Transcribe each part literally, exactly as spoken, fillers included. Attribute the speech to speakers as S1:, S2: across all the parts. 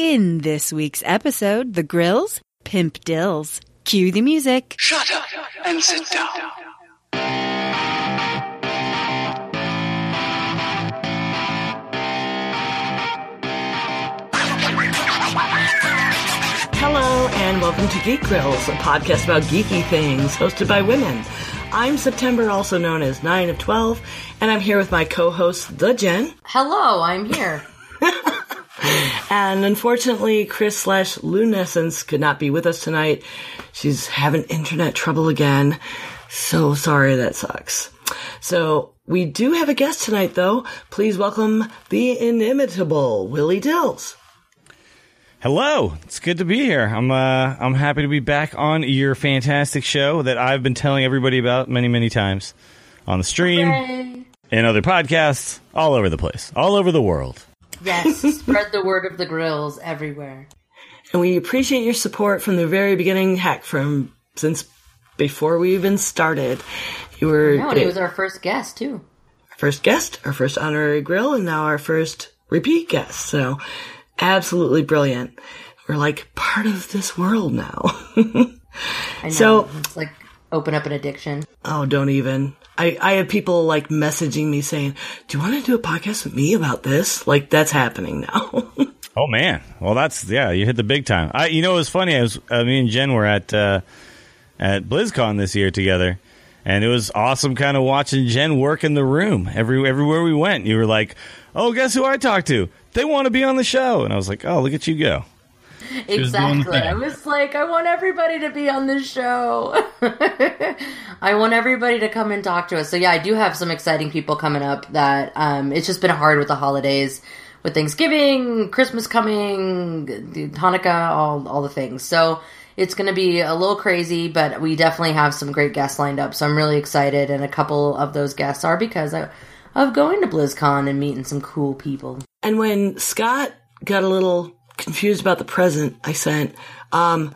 S1: In this week's episode, the Grills, Pimp Dills. Cue the music.
S2: Shut up and sit down.
S3: Hello and welcome to Geek Grills, a podcast about geeky things hosted by women. I'm September, also known as nine of twelve, and I'm here with my co-host, the Jen.
S4: Hello, I'm here.
S3: And unfortunately, Chris slash Lunescence could not be with us tonight. She's having internet trouble again. So sorry, that sucks. So we do have a guest tonight, though. Please welcome the inimitable Willie Dills.
S5: Hello, it's good to be here. I'm uh, I'm happy to be back on your fantastic show that I've been telling everybody about many, many times on the stream,
S4: Hooray.
S5: In other podcasts, all over the place, all over the world.
S4: Yes, spread the word of the Grills everywhere.
S3: And we appreciate your support from the very beginning, heck, from since before we even started. You were
S4: No, he was our first guest, too.
S3: First guest, our first honorary grill, and now our first repeat guest. So, absolutely brilliant. We're like part of this world now.
S4: I know.
S3: So,
S4: it's like open up an addiction.
S3: Oh, don't even. I, I have people like messaging me saying, do you want to do a podcast with me about this? Like, that's happening now.
S5: Oh, man. Well, that's, yeah, you hit the big time. I, you know, it was funny. I was, uh, me and Jen were at, uh, at BlizzCon this year together, and it was awesome kind of watching Jen work in the room. Every, everywhere we went, you were like, oh, guess who I talked to? They want to be on the show. And I was like, oh, look at you go.
S4: Exactly. I was like, I want everybody to be on this show. I want everybody to come and talk to us. So yeah, I do have some exciting people coming up that um, it's just been hard with the holidays, with Thanksgiving, Christmas coming, Hanukkah, all all the things. So it's going to be a little crazy, but we definitely have some great guests lined up. So I'm really excited, and a couple of those guests are because I, of going to BlizzCon and meeting some cool people.
S3: And when Scott got a little confused about the present I sent, um,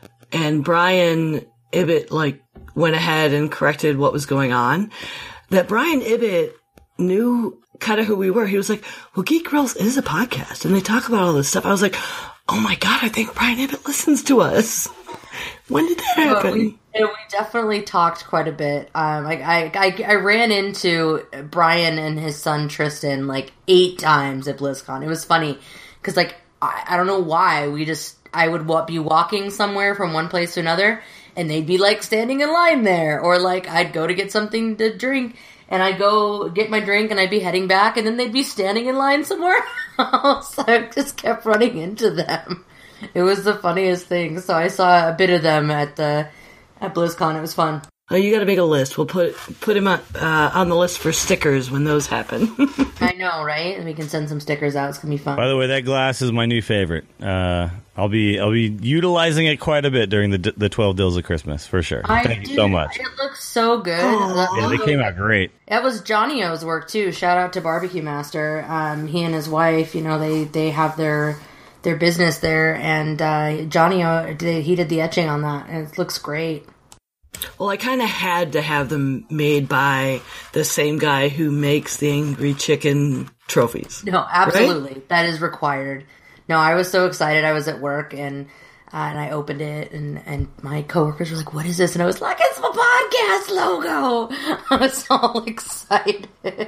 S3: and Brian Ibbett, like, went ahead and corrected what was going on, that Brian Ibbett knew kind of who we were. He was like, well, Geek Girls is a podcast, and they talk about all this stuff. I was like, oh my God, I think Brian Ibbett listens to us. When did that happen?
S4: Well, we, we definitely talked quite a bit. Um, I, I, I, I ran into Brian and his son Tristan like eight times at BlizzCon. It was funny because, like, I, I don't know why. We just, I would wa- be walking somewhere from one place to another, and they'd be like standing in line there, or like I'd go to get something to drink, and I'd go get my drink, and I'd be heading back, and then they'd be standing in line somewhere else. So I just kept running into them. It was the funniest thing. So I saw a bit of them at the at BlizzCon. It was fun.
S3: Oh, you got to make a list. We'll put put him on, uh, on the list for stickers when those happen.
S4: I know, right? And we can send some stickers out. It's gonna be fun.
S5: By the way, that glass is my new favorite. Uh, I'll be I'll be utilizing it quite a bit during the the twelve Dills of Christmas for sure.
S4: I
S5: Thank
S4: do.
S5: you so much.
S4: It looks so good.
S3: Oh.
S5: Yeah, they came out great.
S4: That was Johnny O's work too. Shout out to Barbecue Master. Um, he and his wife, you know, they, they have their their business there, and uh, Johnny O, he did the etching on that, and it looks great.
S3: Well, I kind of had to have them made by the same guy who makes the Angry Chicken trophies.
S4: No, absolutely.
S3: Right?
S4: That is required. No, I was so excited. I was at work, and uh, and I opened it, and, and my coworkers were like, what is this? And I was like, it's my podcast logo. I was all excited.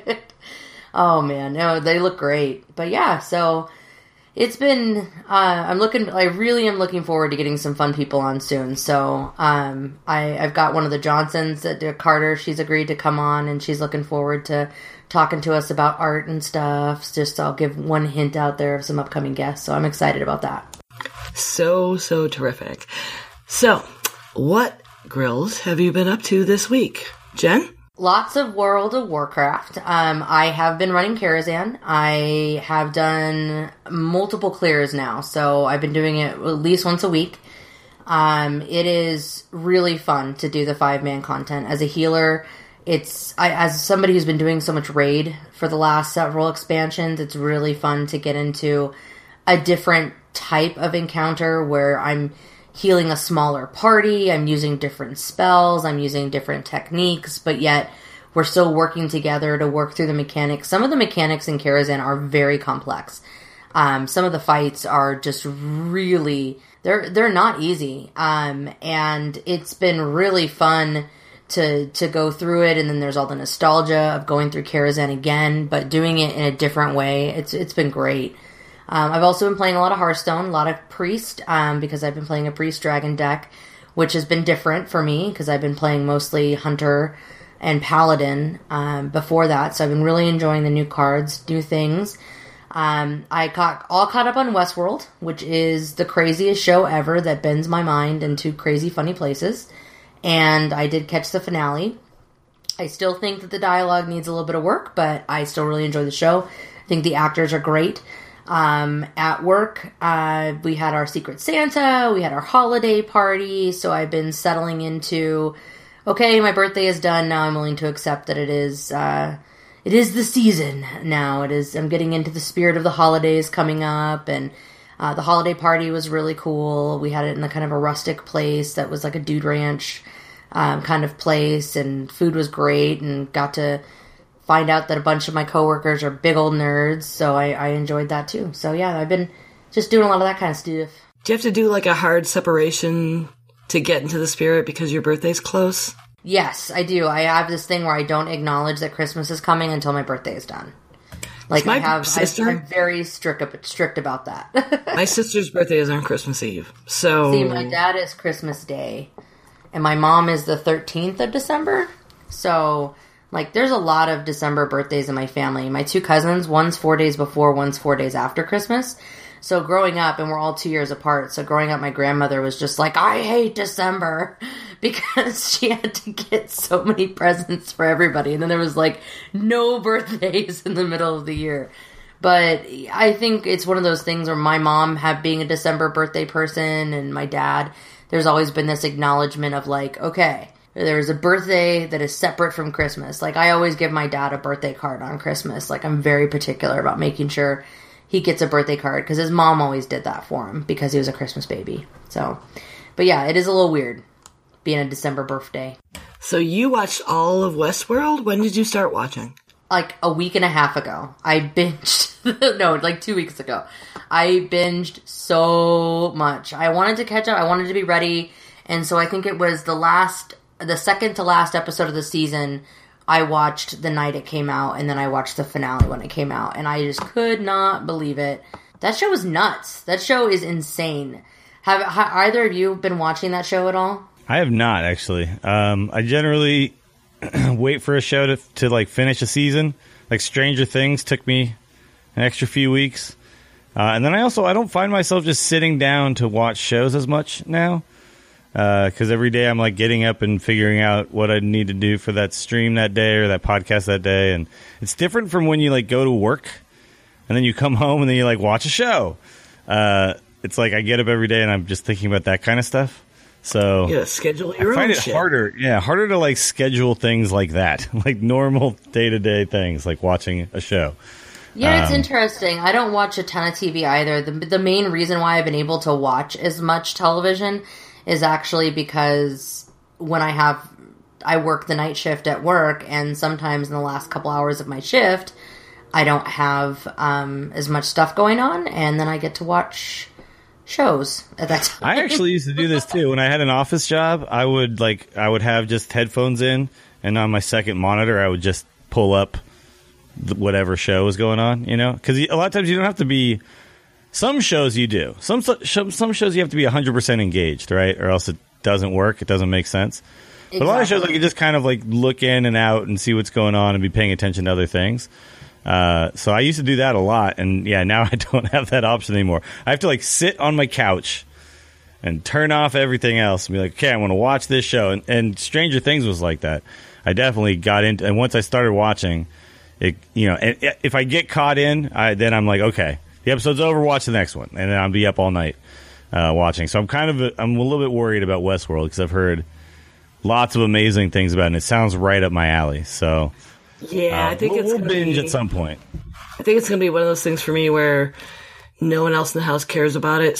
S4: Oh, man. No, they look great. But yeah, so it's been, uh, I'm looking, I really am looking forward to getting some fun people on soon. So, um, I, I've got one of the Johnsons, uh, Carter, she's agreed to come on, and she's looking forward to talking to us about art and stuff. Just, I'll give one hint out there of some upcoming guests. So I'm excited about that.
S3: So, so terrific. So, what grills have you been up to this week? Jen?
S4: Lots of World of Warcraft. Um, I have been running Karazhan. I have done multiple clears now, so I've been doing it at least once a week. Um, it is really fun to do the five-man content. As a healer, it's I, as somebody who's been doing so much raid for the last several expansions, it's really fun to get into a different type of encounter where I'm healing a smaller party, I'm using different spells, I'm using different techniques, but yet we're still working together to work through the mechanics. Some of the mechanics in Karazhan are very complex. Um, some of the fights are just really, they're, they're not easy. Um, and it's been really fun to, to go through it. And then there's all the nostalgia of going through Karazhan again, but doing it in a different way. It's, it's been great. Um, I've also been playing a lot of Hearthstone, a lot of Priest, um, because I've been playing a Priest Dragon deck, which has been different for me because I've been playing mostly Hunter and Paladin um, before that. So I've been really enjoying the new cards, new things. Um, I got all caught up on Westworld, which is the craziest show ever that bends my mind into crazy funny places. And I did catch the finale. I still think that the dialogue needs a little bit of work, but I still really enjoy the show. I think the actors are great. Um, at work, uh, we had our Secret Santa, we had our holiday party, so I've been settling into, okay, my birthday is done, now I'm willing to accept that it is, uh, it is the season now. It is, I'm getting into the spirit of the holidays coming up, and, uh, the holiday party was really cool. We had it in a kind of a rustic place that was like a dude ranch, um, kind of place, and food was great, and got to find out that a bunch of my coworkers are big old nerds, so I, I enjoyed that too. So yeah, I've been just doing a lot of that kind of stuff.
S3: Do you have to do like a hard separation to get into the spirit because your birthday's close?
S4: Yes, I do. I have this thing where I don't acknowledge that Christmas is coming until my birthday is done. Like
S3: my
S4: I have,
S3: sister,
S4: I, I'm very strict strict about that.
S3: My sister's birthday is on Christmas Eve, so
S4: see, my dad is Christmas Day, and my mom is the thirteenth of December. So. Like, there's a lot of December birthdays in my family. My two cousins, one's four days before, one's four days after Christmas. So growing up, and we're all two years apart, so growing up, my grandmother was just like, I hate December, because she had to get so many presents for everybody. And then there was, like, no birthdays in the middle of the year. But I think it's one of those things where my mom, had being a December birthday person, and my dad, there's always been this acknowledgement of, like, okay, there's a birthday that is separate from Christmas. Like, I always give my dad a birthday card on Christmas. Like, I'm very particular about making sure he gets a birthday card, because his mom always did that for him, because he was a Christmas baby. So, but yeah, it is a little weird being a December birthday.
S3: So you watched all of Westworld? When did you start watching?
S4: Like, a week and a half ago. I binged, no, like two weeks ago. I binged so much. I wanted to catch up. I wanted to be ready. And so I think it was the last... the second to last episode of the season, I watched the night it came out, and then I watched the finale when it came out, and I just could not believe it. That show is nuts. That show is insane. Have, have either of you been watching that show at all?
S5: I have not, actually. Um, I generally wait for a show to, to like finish a season. Like Stranger Things took me an extra few weeks. Uh, and then I also, I don't find myself just sitting down to watch shows as much now. Because uh, every day I'm like getting up and figuring out what I need to do for that stream that day or that podcast that day. And it's different from when you like go to work and then you come home and then you like watch a show. Uh, it's like I get up every day and I'm just thinking about that kind of stuff. So
S3: yeah, schedule your
S5: I find
S3: own
S5: it
S3: shit.
S5: harder. Yeah, harder to like schedule things like that, like normal day to day things, like watching a show.
S4: Yeah, it's
S5: Um,
S4: interesting. I don't watch a ton of T V either. The, the main reason why I've been able to watch as much television is actually because when I have, I work the night shift at work, and sometimes in the last couple hours of my shift, I don't have um, as much stuff going on, and then I get to watch shows at that time.
S5: I actually used to do this too. When I had an office job, I would like I would have just headphones in, and on my second monitor, I would just pull up the, whatever show was going on. You know, because a lot of times you don't have to be. Some shows you do. Some some shows you have to be one hundred percent engaged, right? Or else it doesn't work. It doesn't make sense. Exactly. But a lot of shows, like, you just kind of like look in and out and see what's going on and be paying attention to other things. Uh, so I used to do that a lot. And yeah, now I don't have that option anymore. I have to like sit on my couch and turn off everything else and be like, okay, I want to watch this show. And, and Stranger Things was like that. I definitely got into, and once I started watching it, you know, and if I get caught in, I, then I'm like, okay. The episode's over, watch the next one, and then I'll be up all night uh, watching. So I'm kind of, a, I'm a little bit worried about Westworld because I've heard lots of amazing things about it, and it sounds right up my alley. So
S3: yeah,
S5: uh,
S3: I think
S5: we'll,
S3: it's
S5: we'll
S3: gonna
S5: binge
S3: be,
S5: at some point.
S3: I think it's gonna be one of those things for me where no one else in the house cares about it,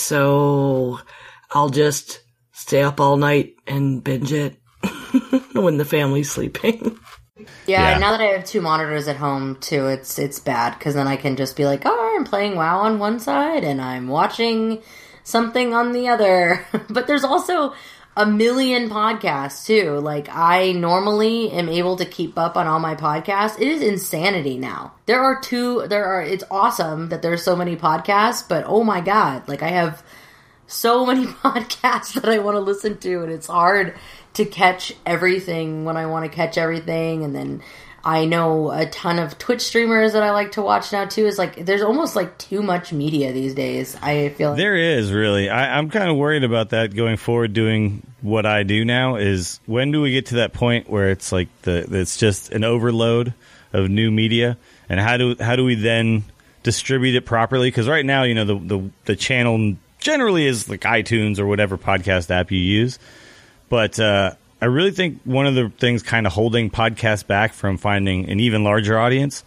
S3: so I'll just stay up all night and binge it when the family's sleeping.
S4: Yeah,
S5: Yeah.
S4: now that I have two monitors at home too, it's it's bad because then I can just be like, oh, I'm playing WoW on one side and I'm watching something on the other. But there's also a million podcasts too. Like, I normally am able to keep up on all my podcasts. It is insanity now. There are two, there are, it's awesome that there's so many podcasts, but oh my God, like I have so many podcasts that I want to listen to, and it's hard to catch everything when I want to catch everything. And then I know a ton of Twitch streamers that I like to watch now too. It's like, there's almost like too much media these days. I feel like.
S5: There is, really. I, I'm kind of worried about that going forward. Doing what I do now is, when do we get to that point where it's like the it's just an overload of new media, and how do how do we then distribute it properly? Because right now, you know, the, the the channel generally is like iTunes or whatever podcast app you use, but uh, I really think one of the things kind of holding podcasts back from finding an even larger audience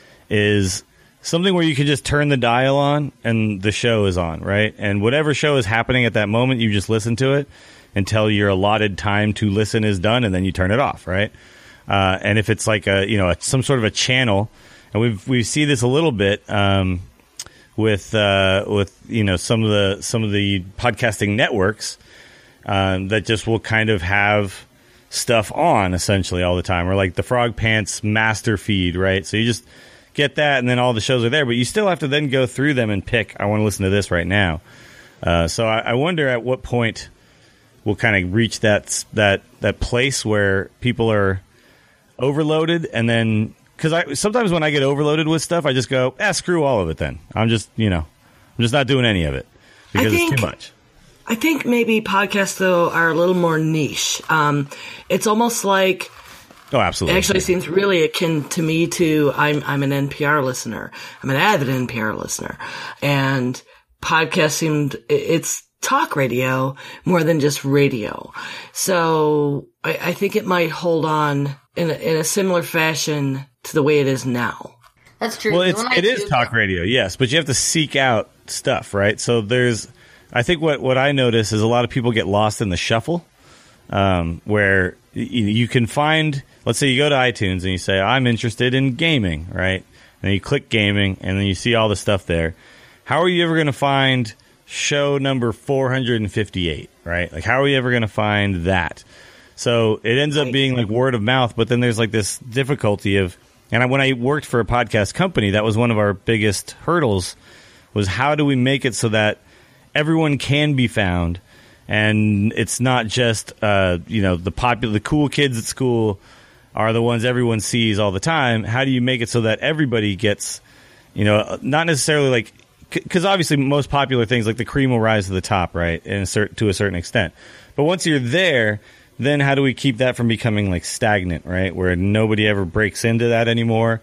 S5: is something where you can just turn the dial on and the show is on, right? And whatever show is happening at that moment, you just listen to it until your allotted time to listen is done, and then you turn it off, right? Uh, and if it's like a, you know, a, some sort of a channel, and we've we see this a little bit um, with uh, with you know some of the some of the podcasting networks um, that just will kind of have stuff on essentially all the time, or like the Frog Pants master feed, right? So you just get that, and then all the shows are there, but you still have to then go through them and pick, I want to listen to this right now. Uh, so I, I wonder at what point we'll kind of reach that that that place where people are overloaded, and then, because I sometimes when I get overloaded with stuff, I just go, ah, screw all of it then. I'm just, you know, I'm just not doing any of it because
S3: think-
S5: it's too much.
S3: I think maybe podcasts, though, are a little more niche. Um, it's almost like,
S5: Oh, absolutely.
S3: it actually seems really akin to me to, I'm, I'm an N P R listener. I'm an avid N P R listener. And podcasts seemed, it's talk radio more than just radio. So I, I think it might hold on in a, in a similar fashion to the way it is now.
S4: That's true.
S5: Well, it's,
S4: When I
S5: it is
S4: do-
S5: talk radio, yes, but you have to seek out stuff, right? So there's, I think what, what I notice is a lot of people get lost in the shuffle, um, where you, you can find, let's say you go to iTunes and you say, I'm interested in gaming, right? And you click gaming, and then you see all the stuff there. How are you ever going to find show number four hundred fifty-eight, right? Like, how are you ever going to find that? So it ends up being like word of mouth, but then there's like this difficulty of, and I, when I worked for a podcast company, that was one of our biggest hurdles, was how do we make it so that everyone can be found, and it's not just uh, you know the popular, the cool kids at school are the ones everyone sees all the time. How do you make it so that everybody gets, you know, not necessarily like, because obviously most popular things like the cream will rise to the top, right, in a cer- to a certain extent. But once you're there, then how do we keep that from becoming like stagnant, right, where nobody ever breaks into that anymore,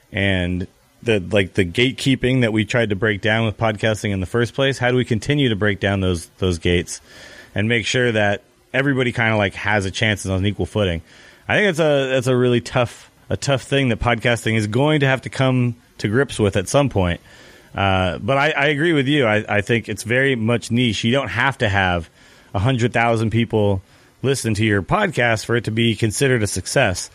S5: and the like the gatekeeping that we tried to break down with podcasting in the first place, how do we continue to break down those those gates and make sure that everybody kind of like has a chance on an equal footing? I think that's a that's a really tough a tough thing that podcasting is going to have to come to grips with at some point. Uh, but I, I agree with you. I, I think it's very much niche. You don't have to have a hundred thousand people listen to your podcast for it to be considered a success.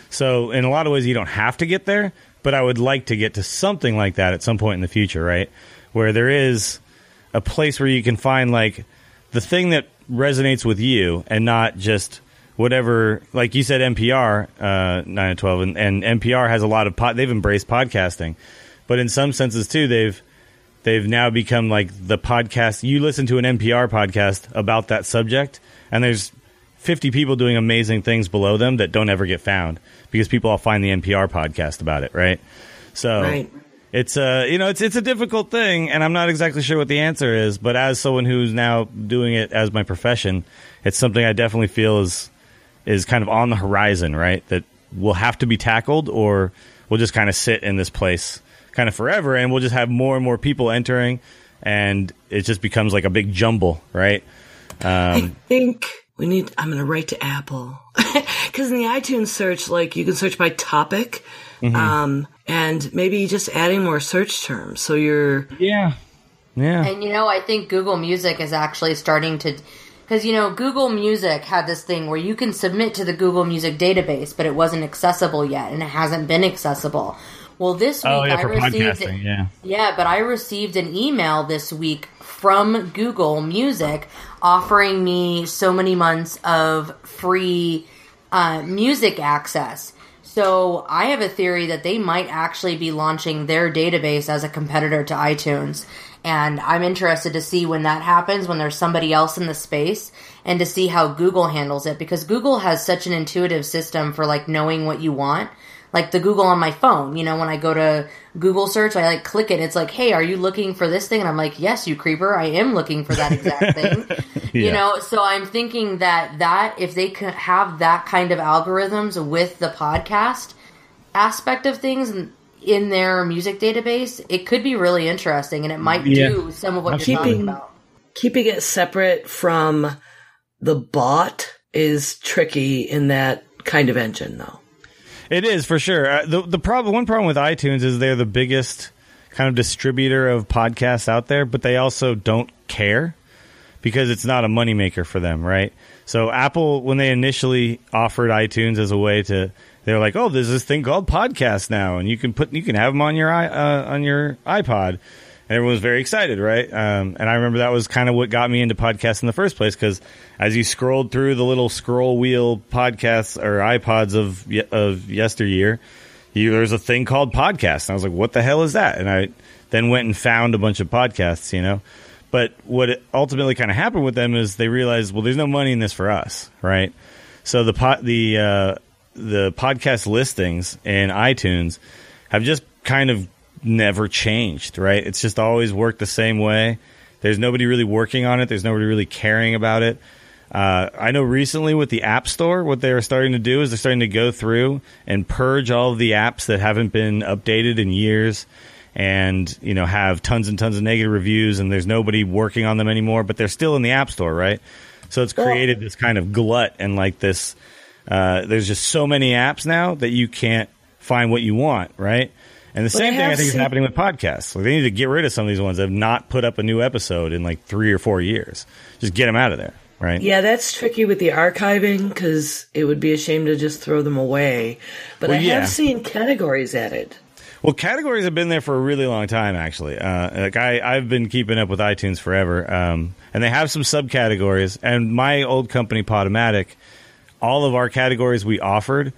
S5: So in a lot of ways, you don't have to get there. But I would like to get to something like that at some point in the future, right? Where there is a place where you can find like the thing that resonates with you, and not just whatever, like you said, N P R, uh, nine to twelve, and, and N P R has a lot of, pod, they've embraced podcasting. But in some senses too, they've, they've now become like the podcast, you listen to an N P R podcast about that subject, and there's fifty people doing amazing things below them that don't ever get found because people all find the N P R podcast about it, right? So
S3: Right.
S5: it's a, you know, it's it's a difficult thing, and I'm not exactly sure what the answer is. But as someone who's now doing it as my profession, it's something I definitely feel is is kind of on the horizon, right? That will have to be tackled, or we'll just kind of sit in this place kind of forever, and we'll just have more and more people entering, and it just becomes like a big jumble, right?
S3: I
S5: Um,
S3: think we need, I'm going to write to Apple. Because in the iTunes search, like, you can search by topic, um, and maybe just adding more search terms. So you're,
S5: yeah, yeah.
S4: And you know, I think Google Music is actually starting to Because, you know, Google Music had this thing where you can submit to the Google Music database, but it wasn't accessible yet, and it hasn't been accessible. Well, this week
S5: oh, yeah,
S4: I
S5: for
S4: received
S5: podcasting, yeah.
S4: Yeah, but I received an email this week from Google Music offering me so many months of free uh, music access. So I have a theory that they might actually be launching their database as a competitor to iTunes. And I'm interested to see when that happens, when there's somebody else in the space, and to see how Google handles it. Because Google has such an intuitive system for, like, knowing what you want. Like the Google on my phone, you know, when I go to Google search, I, like, click it. It's like, hey, are you looking for this thing? And I'm like, yes, you creeper, I am looking for that exact thing. Yeah. You know, so I'm thinking that that, if they could have that kind of algorithms with the podcast aspect of things and in their music database, it could be really interesting, and it might
S5: yeah.
S4: do some of what
S3: keeping,
S4: you're talking about.
S3: Keeping it separate from the bot is tricky in that kind of engine, though.
S5: It is, for sure. Uh, the the problem, one problem with iTunes is they're the biggest kind of distributor of podcasts out there, but they also don't care because it's not a moneymaker for them, right? So Apple, when they initially offered iTunes as a way to, they're like, oh, there's this thing called podcast now, and you can put you can have them on your i uh, on your iPod. And everyone was very excited, right? Um, and I remember that was kind of what got me into podcasts in the first place, because as you scrolled through the little scroll wheel podcasts or iPods of of yesteryear, you, there's a thing called podcast. And I was like, what the hell is that? And I then went and found a bunch of podcasts, you know. But what ultimately kind of happened with them is they realized, well, there's no money in this for us, right? So the po- the uh, the podcast listings in iTunes have just kind of never changed, right? It's just always worked the same way. There's nobody really working on it. There's nobody really caring about it. Uh, I know recently with the App Store, what they're starting to do is they're starting to go through and purge all of the apps that haven't been updated in years, and, you know, have tons and tons of negative reviews, and there's nobody working on them anymore, but they're still in the App Store, right? So it's created this kind of glut, and like this, uh, there's just so many apps now that you can't find what you want, right? And the same thing I think is happening with podcasts. Like, they need to get rid of some of these ones that have not put up a new episode in like three or four years. Just get them out of there, right?
S3: Yeah, that's tricky with the archiving, because it would be a shame to just throw them away. But
S5: well,
S3: I
S5: yeah.
S3: have seen categories added.
S5: Well, categories have been there for a really long time, actually. Uh, like I, I've been keeping up with iTunes forever, um, and they have some subcategories. And my old company, Podomatic, all of our categories we offered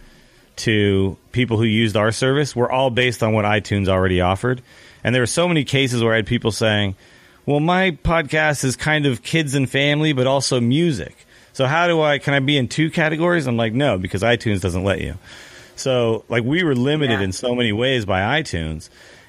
S5: to people who used our service were all based on what iTunes already offered. And there were so many cases where I had people saying, well, my podcast is kind of kids and family, but also music. So how do I, can I be in two categories? I'm like, no, because iTunes doesn't let you. So, like, we were limited yeah. in so many ways by iTunes,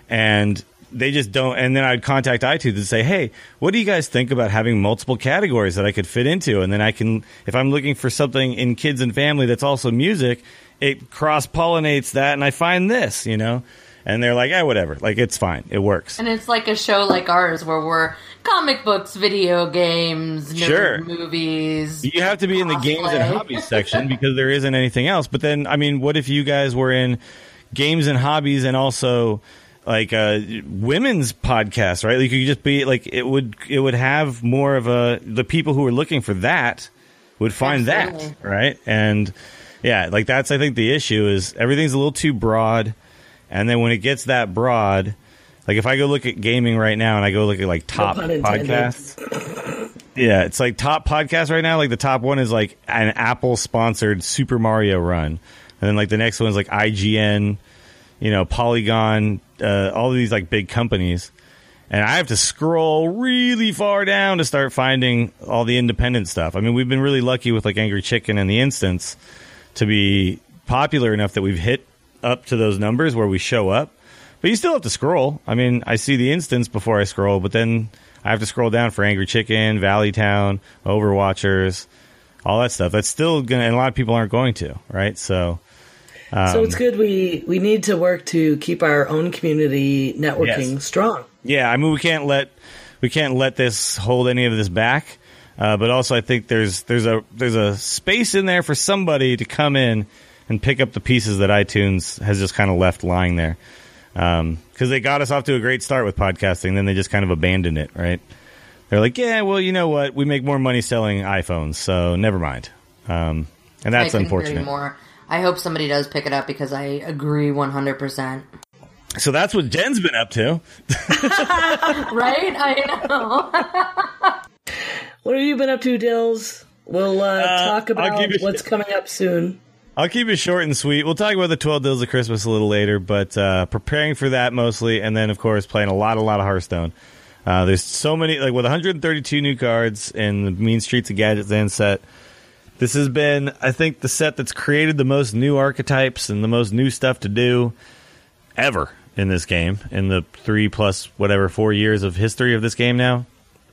S5: and they just don't. And then I'd contact iTunes and say, hey, what do you guys think about having multiple categories that I could fit into? And then I can, if I'm looking for something in kids and family that's also music, it cross-pollinates that, and I find this, you know? And they're like, eh, whatever. Like, it's fine. It works.
S4: And it's like a show like ours where we're comic books, video games, nerd
S5: sure.
S4: movies.
S5: You have to be in the games and hobbies section because there isn't anything else. But then, I mean, what if you guys were in games and hobbies and also like a women's podcast, right? Like, you could just be like, it would it would have more of a, the people who are looking for that would find Absolutely. that, right? And yeah, like that's, I think the issue is everything's a little too broad. And then when it gets that broad, like if I go look at gaming right now and I go look at like top no podcasts, yeah, it's like top podcasts right now. Like the top one is like an Apple sponsored Super Mario Run, and then like the next one is like I G N, you know, Polygon, uh, all of these like big companies, and I have to scroll really far down to start finding all the independent stuff. I mean, we've been really lucky with like Angry Chicken and The Instance to be popular enough that we've hit up to those numbers where we show up, but you still have to scroll. I mean, I see The Instance before I scroll, but then I have to scroll down for Angry Chicken, Valley Town, Overwatchers, all that stuff. That's still gonna, and a lot of people aren't going to, right? So, um,
S3: so it's good. We we need to work to keep our own community networking
S5: yes.
S3: strong.
S5: Yeah, I mean, we can't let we can't let this hold any of this back. Uh, but also, I think there's there's a there's a space in there for somebody to come in and pick up the pieces that iTunes has just kind of left lying there. Because um, they got us off to a great start with podcasting, then they just kind of abandoned it, right? they're like, yeah, well, you know what? We make more money selling iPhones, so never mind. Um, and that's
S4: I couldn't
S5: unfortunate.
S4: agree more. I hope somebody does pick it up because I agree one hundred percent.
S5: So that's what Jen's been up to.
S4: Right? I know.
S3: What have you been up to, Dills? We'll uh,
S5: Uh,
S3: talk
S5: I'll
S3: about
S5: give you-
S3: what's coming up soon.
S5: I'll keep it short and sweet. We'll talk about the twelve Deals of Christmas a little later, but uh, preparing for that mostly, and then, of course, playing a lot, a lot of Hearthstone. Uh, there's so many, like with one hundred thirty-two new cards in the Mean Streets of Gadget Zan set. This has been, I think, the set that's created the most new archetypes and the most new stuff to do ever in this game, in the three plus, whatever, four years of history of this game now.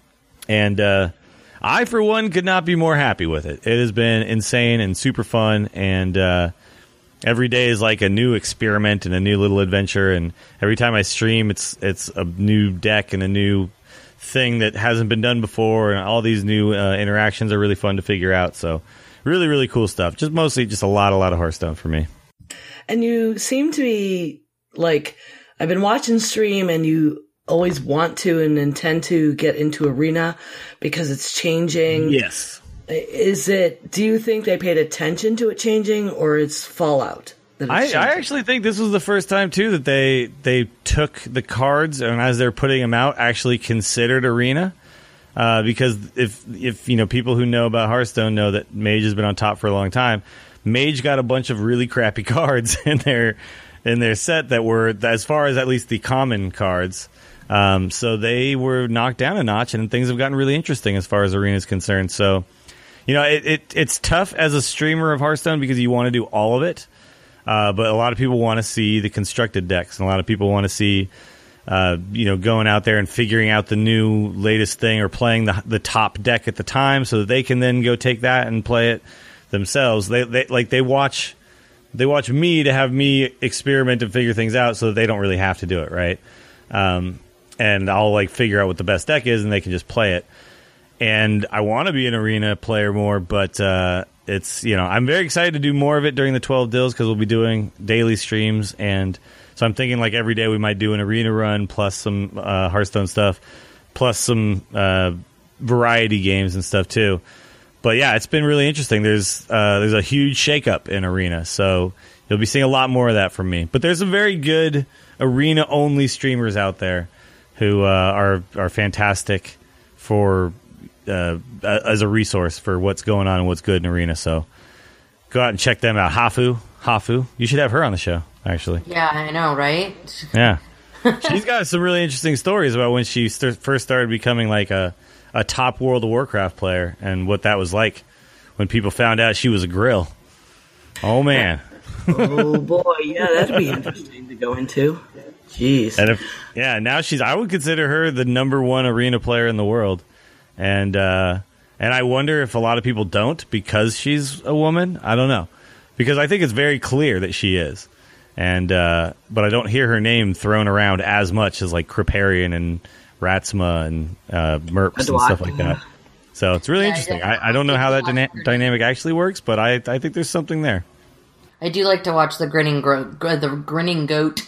S5: And, uh, I, for one, could not be more happy with it. It has been insane and super fun, and uh, every day is like a new experiment and a new little adventure, and every time I stream, it's it's a new deck and a new thing that hasn't been done before, and all these new uh, interactions are really fun to figure out, so really, really cool stuff. Just mostly just a lot, a lot of Hearthstone for me.
S3: And you seem to be, like, I've been watching stream, and you always want to and intend to get into Arena because it's changing.
S5: Yes.
S3: Is it, do you think they paid attention to it changing, or it's Fallout? That
S5: I,
S3: it's
S5: I
S3: changing?
S5: actually think this was the first time, too, that they they took the cards and as they're putting them out, actually considered Arena. Uh, because if, if you know, people who know about Hearthstone know that Mage has been on top for a long time, Mage got a bunch of really crappy cards in their, in their set that were, as far as at least the common cards, Um, so they were knocked down a notch, and things have gotten really interesting as far as Arena is concerned. So, you know, it, it it's tough as a streamer of Hearthstone because you want to do all of it, uh, but a lot of people want to see the constructed decks, and a lot of people want to see, uh, you know, going out there and figuring out the new latest thing or playing the the top deck at the time, so that they can then go take that and play it themselves. They, they like they watch they watch me to have me experiment and figure things out, so that they don't really have to do it, right? Um, And I'll like figure out what the best deck is, and they can just play it. And I want to be an Arena player more, but uh, it's, you know, I'm very excited to do more of it during the twelve Deals because we'll be doing daily streams, and so I'm thinking like every day we might do an Arena run plus some uh, Hearthstone stuff, plus some uh, variety games and stuff too. But yeah, it's been really interesting. There's uh, there's a huge shakeup in Arena, so you'll be seeing a lot more of that from me. But there's some very good Arena only streamers out there who uh, are are fantastic for uh, as a resource for what's going on and what's good in Arena. So go out and check them out. Hafu, Hafu, you should have her on the show. Actually,
S4: Yeah, I know, right?
S5: yeah, she's got some really interesting stories about when she st- first started becoming like a a top World of Warcraft player and what that was like when people found out she was a grill. Oh man.
S3: Oh boy, yeah, that'd be interesting to go into. Jeez.
S5: And if, yeah, now she's, I would consider her the number one Arena player in the world. And, uh, and I wonder if a lot of people don't because she's a woman. I don't know. Because I think it's very clear that she is. And, uh, but I don't hear her name thrown around as much as like Kripparrian and Ratsma and, uh, Merps and stuff like that. So it's really
S4: Yeah,
S5: interesting.
S4: I
S5: I, I don't know how that
S4: definitely
S5: dyna- dynamic actually works, but I, I think there's something there.
S4: I do like to watch the grinning gro- the grinning goat.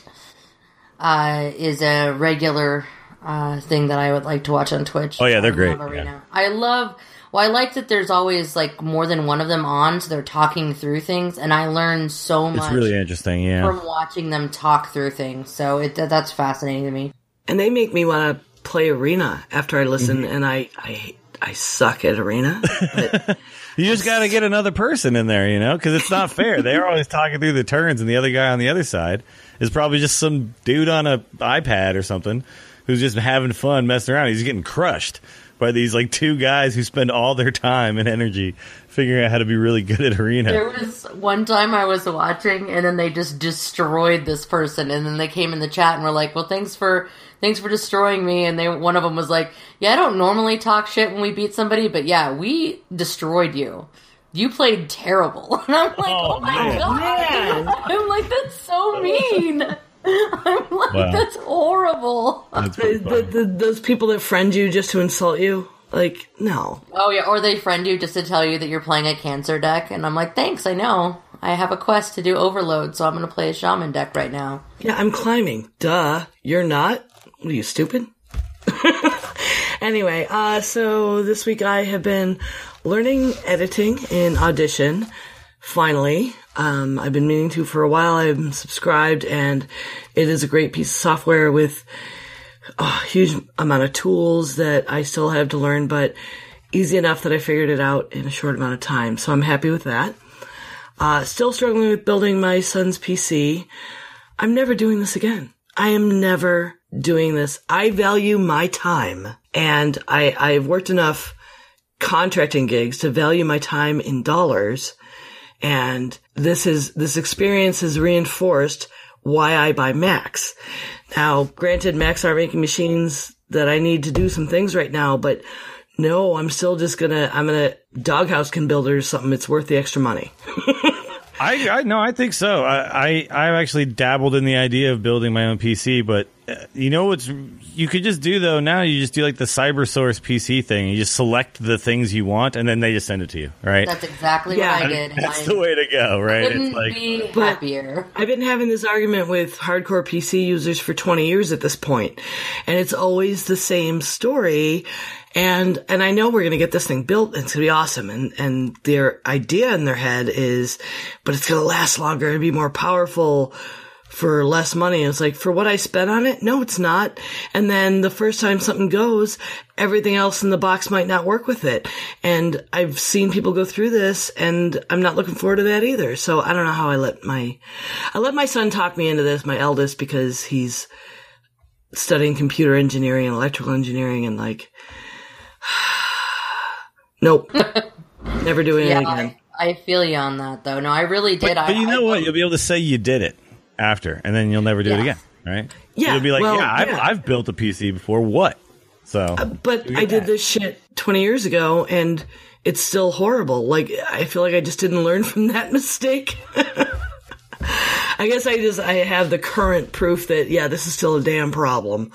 S4: Uh, is a regular uh, thing that I would like to watch on Twitch.
S5: Oh, yeah, they're
S4: I
S5: great,
S4: love Arena.
S5: yeah.
S4: I love. Well, I like that there's always like more than one of them on, so they're talking through things, and I learn so much
S5: It's really interesting, yeah.
S4: from watching them talk through things. So it that's fascinating to me.
S3: And they make me want to play Arena after I listen,
S5: Mm-hmm.
S3: and I, I I suck at Arena. But
S5: You just got to get another person in there, you know, because it's not fair. They're always talking through the turns, and the other guy on the other side is probably just some dude on a iPad or something who's just having fun messing around. He's getting crushed by these like two guys who spend all their time and energy figuring out how to be really good at Arena.
S4: There was one time I was watching, and then they just destroyed this person, and then they came in the chat and were like, "Well, thanks for thanks for destroying me." And they one of them was like, "Yeah, I don't normally talk shit when we beat somebody, but yeah, we destroyed you. You played terrible." And I'm like, "Oh,
S5: Oh,
S4: my
S5: man.
S4: god!" I'm like, "That's so mean." I'm like,
S5: Wow.
S4: "That's horrible."
S5: That's
S3: the,
S5: pretty
S3: the,
S5: funny.
S3: the, those people that friend you just to insult you, like, no.
S4: Oh yeah, or they friend you just to tell you that you're playing a cancer deck, and I'm like, "Thanks, I know. I have a quest to do Overload, so I'm going to play a shaman deck right now."
S3: Yeah, I'm climbing. Duh. You're not? What are you, stupid? Anyway, uh, so this week I have been learning editing in Audition. Finally, um, I've been meaning to for a while. I'm subscribed, and it is a great piece of software with a huge amount of tools that I still have to learn, but easy enough that I figured it out in a short amount of time. So I'm happy with that. Uh, still struggling with building my son's P C. I'm never doing this again. I am never doing this. I value my time, and I, I've worked enough contracting gigs to value my time in dollars. And this is, this experience has reinforced why I buy Macs. Now, granted, Macs aren't making machines that I need to do some things right now, but no, I'm still just gonna, I'm gonna doghouse can build or something. It's worth the extra money.
S5: I, I no, I think so. I, I I've actually dabbled in the idea of building my own P C, but uh, you know what's you could just do though now. You just do like the CyberSource P C thing. You just select the things you want, and then they just send it to you, right?
S4: That's exactly
S3: Yeah.
S4: what I did.
S5: That's
S4: I
S5: the way to go, right?
S4: couldn't
S5: It's like
S4: be
S3: But-
S4: happier.
S3: I've been having this argument with hardcore P C users for twenty years at this point, and it's always the same story. And, and I know we're going to get this thing built and it's going to be awesome. And, and their idea in their head is, but it's going to last longer and be more powerful for less money. And it's like, for what I spent on it? No, it's not. And then the first time something goes, everything else in the box might not work with it. And I've seen people go through this, and I'm not looking forward to that either. So I don't know how I let my, I let my son talk me into this, my eldest, because he's studying computer engineering and electrical engineering, and like, nope. Never doing
S4: Yeah,
S3: it again.
S4: I, I feel you on that, though. No, I really did.
S5: but,
S4: I,
S5: but you know
S4: I,
S5: what? You'll be able to say you did it after, and then you'll never do it
S4: Yeah.
S5: again, right?
S3: Yeah,
S5: You'll be like,
S3: well,
S5: yeah, I've,
S3: yeah.
S5: I've built a P C before. What? So,
S3: But I did this shit twenty years ago, and it's still horrible. Like, I feel like I just didn't learn from that mistake. I guess I just, I have the current proof that, yeah, this is still a damn problem.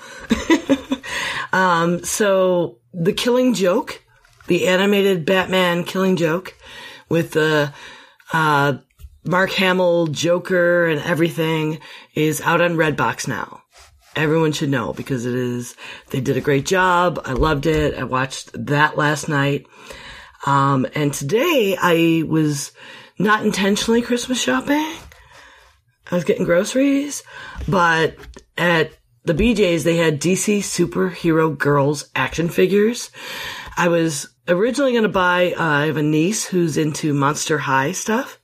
S3: um, so, The Killing Joke, the animated Batman Killing Joke, with the, uh, Mark Hamill Joker and everything, is out on Redbox now. Everyone should know, because it is, they did a great job. I loved it. I watched that last night. Um, and today I was not intentionally Christmas shopping. I was getting groceries, but at the B J's, they had D C Superhero Girls action figures. I was originally going to buy, uh, I have a niece who's into Monster High stuff,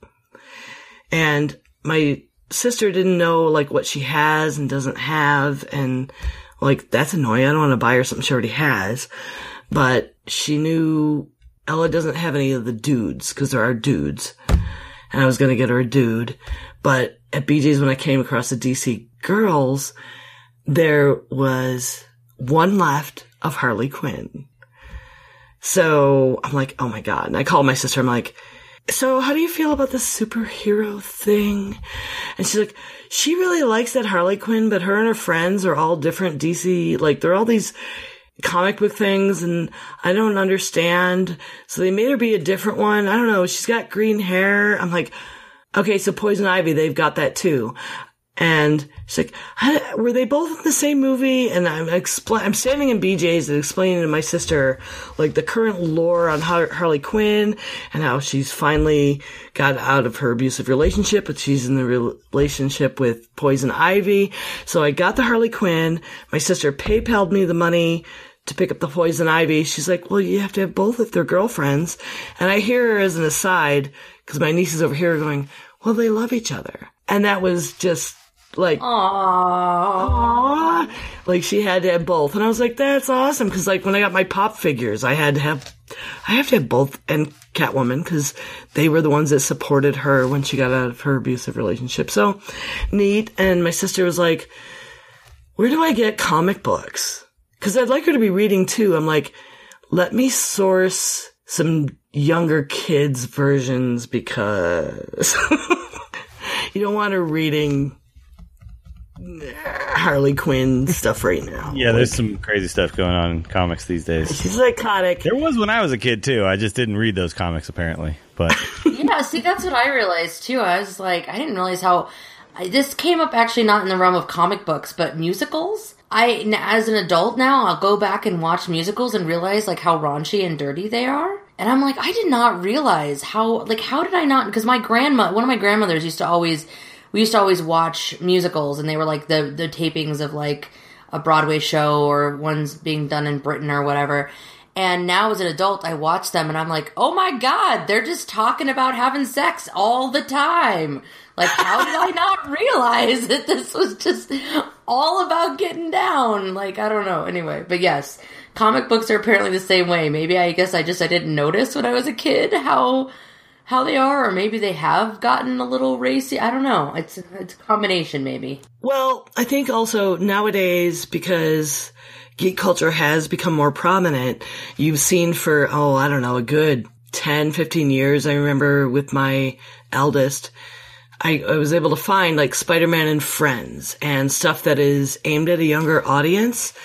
S3: and my sister didn't know, like, what she has and doesn't have, and, like, that's annoying. I don't want to buy her something she already has, but she knew Ella doesn't have any of the dudes, because there are dudes, and I was going to get her a dude, but at B J's, when I came across the D C Girls, there was one left of Harley Quinn. So I'm like, oh my God. And I called my sister. I'm like, so how do you feel about this superhero thing? And she's like, she really likes that Harley Quinn, but her and her friends are all different D C, like, they're all these comic book things, and I don't understand. So they made her be a different one. I don't know. She's got green hair. I'm like, okay, so Poison Ivy, they've got that too. And she's like, "Huh, were they both in the same movie?" And I'm expl- I'm standing in B J's and explaining to my sister, like, the current lore on Har- Harley Quinn, and how she's finally got out of her abusive relationship, but she's in the re- relationship with Poison Ivy. So I got the Harley Quinn. My sister PayPal'd me the money to pick up the Poison Ivy. She's like, well, you have to have both if they're girlfriends. And I hear her as an aside, because my niece is over here going, well, they love each other. And that was just like,
S4: Aww.
S3: aww, like, she had to have both. And I was like, that's awesome. Cause, like, when I got my Pop figures, I had to have, I have to have both, and Catwoman, cause they were the ones that supported her when she got out of her abusive relationship. So neat. And my sister was like, where do I get comic books? Cause I'd like her to be reading too. I'm like, let me source some younger kids versions, because you don't want her reading Harley Quinn stuff right now.
S5: yeah, there's some crazy stuff going on in comics these days.
S3: She's psychotic.
S5: There was when I was a kid too. I just didn't read those comics apparently. But
S4: Yeah, see, that's what I realized too. I was like, I didn't realize how I, this came up actually not in the realm of comic books, but musicals. I, n- as an adult now, I'll go back and watch musicals and realize like how raunchy and dirty they are. And I'm like, I did not realize how, like, how did I not, because my grandma, one of my grandmothers used to always, we used to always watch musicals, and they were like the, the tapings of like a Broadway show or ones being done in Britain or whatever. And now as an adult, I watch them and I'm like, oh my God, they're just talking about having sex all the time. Like, how did I not realize that this was just all about getting down? Like, I don't know. Anyway, but yes, comic books are apparently the same way. Maybe I guess I just, I didn't notice when I was a kid how, how they are, or maybe they have gotten a little racy. I don't know. It's, it's a combination maybe.
S3: Well, I think also nowadays, because geek culture has become more prominent, you've seen for, oh, I don't know, a good ten, fifteen years. I remember with my eldest, I, I was able to find like Spider-Man and Friends and stuff that is aimed at a younger audience.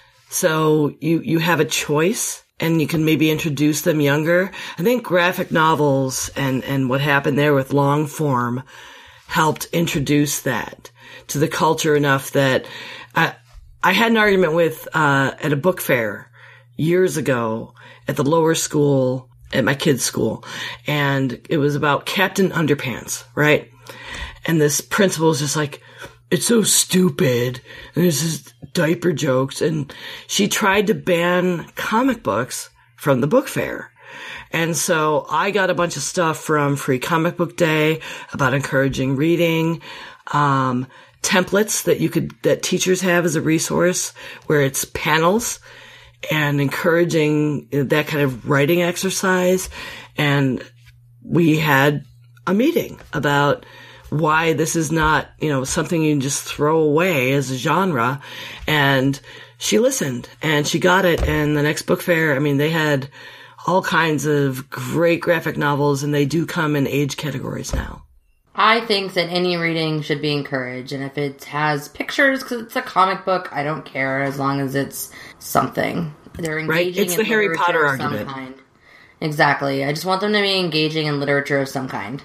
S3: So you, you have a choice and you can maybe introduce them younger. I think graphic novels and, and what happened there with long form helped introduce that to the culture enough that I, I had an argument with, uh, at a book fair years ago at the lower school, at my kid's school. And it was about Captain Underpants, right? And this principal was just like, it's so stupid. And there's this diaper jokes. And she tried to ban comic books from the book fair. And so I got a bunch of stuff from Free Comic Book Day about encouraging reading, um, templates that you could, that teachers have as a resource where it's panels and encouraging that kind of writing exercise. And we had a meeting about why this is not, you know, something you can just throw away as a genre. And she listened and she got it. And the next book fair, I mean, they had all kinds of great graphic novels, and they do come in age categories now.
S4: I think that any reading should be encouraged, and if it has pictures because it's a comic book, I don't care as long as it's something. They're engaging
S3: right? It's
S4: in
S3: the Harry
S4: literature
S3: Potter
S4: of some
S3: argument.
S4: kind. Exactly. I just want them to be engaging in literature of some kind.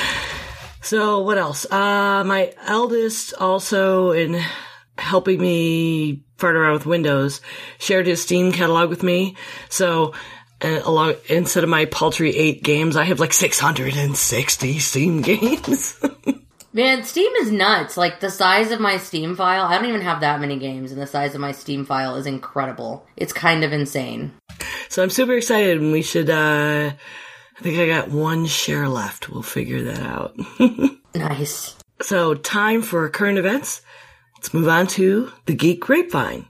S3: So what else? Uh, my eldest also, in helping me fart around with Windows, shared his Steam catalog with me. So uh, along, instead of my paltry eight games, I have like six hundred sixty Steam games.
S4: Man, Steam is nuts. Like, the size of my Steam file, I don't even have that many games, and the size of my Steam file is incredible. It's kind of insane.
S3: So I'm super excited, and we should, uh, I think I got one share left. We'll figure that out.
S4: Nice.
S3: So, time for current events. Let's move on to the Geek Grapevine.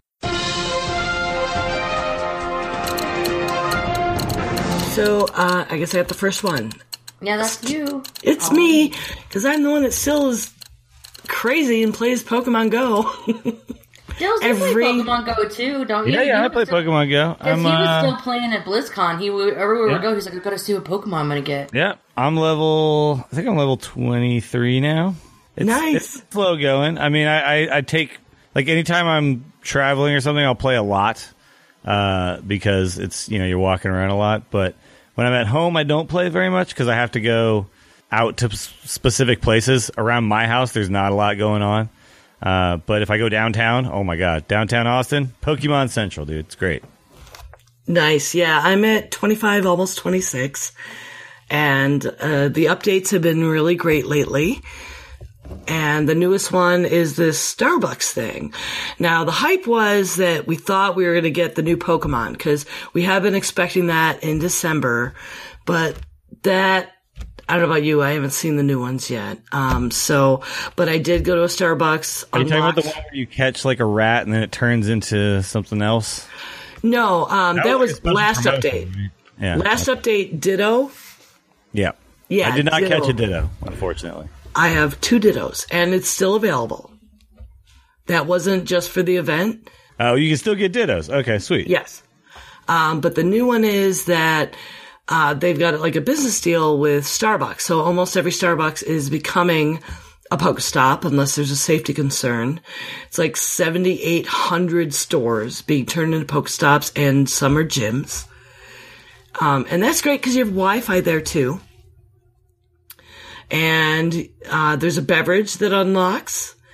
S3: So, uh, I guess I got the first one.
S4: Yeah, that's you.
S3: It's
S4: Oh.
S3: me, because I'm the one that still is crazy and plays Pokemon Go.
S4: Dill's
S3: Every-
S4: play Pokemon Go too, don't you?
S5: Yeah, yeah,
S4: You
S5: I
S4: were
S5: play
S4: still-
S5: Pokemon Go.
S4: Because
S5: I'm,
S4: he was
S5: uh,
S4: still playing at BlizzCon. He would, everywhere we
S5: Yeah.
S4: go, he's like, I've got to see what Pokemon I'm going to get.
S5: yeah, I'm level. I think I'm level twenty-three now. It's,
S3: Nice.
S5: It's slow going. I mean, I, I, I take like anytime I'm traveling or something, I'll play a lot uh, because it's you know you're walking around a lot. But when I'm at home, I don't play very much because I have to go out to s- specific places. Around my house, there's not a lot going on. Uh, but if I go downtown, oh my god, downtown Austin, Pokemon Central, dude, it's great.
S3: Nice. Yeah, I'm at twenty-five, almost twenty-six. And uh, the updates have been really great lately. And the newest one is this Starbucks thing. Now, the hype was that we thought we were going to get the new Pokemon, because we have been expecting that in December. But that, I don't know about you, I haven't seen the new ones yet. Um, so, but I did go to a Starbucks.
S5: Are you talking about the
S3: unlocked-
S5: one where you catch like a rat and then it turns into something else?
S3: No, um, that was
S5: supposed to
S3: last
S5: promote
S3: update.
S5: it, right? Yeah.
S3: Last update, Ditto.
S5: Yeah.
S3: Yeah,
S5: I did not
S3: Ditto.
S5: catch a Ditto, unfortunately.
S3: I have two Dittos, and it's still available. That wasn't just for the event.
S5: Oh, you can still get Dittos. Okay, sweet.
S3: Yes. Um, but the new one is that uh, they've got like a business deal with Starbucks. So almost every Starbucks is becoming a Pokestop, unless there's a safety concern. It's like seventy-eight hundred stores being turned into Pokestops, and some are gyms. Um, and that's great because you have Wi-Fi there too. And uh, there's a beverage that unlocks.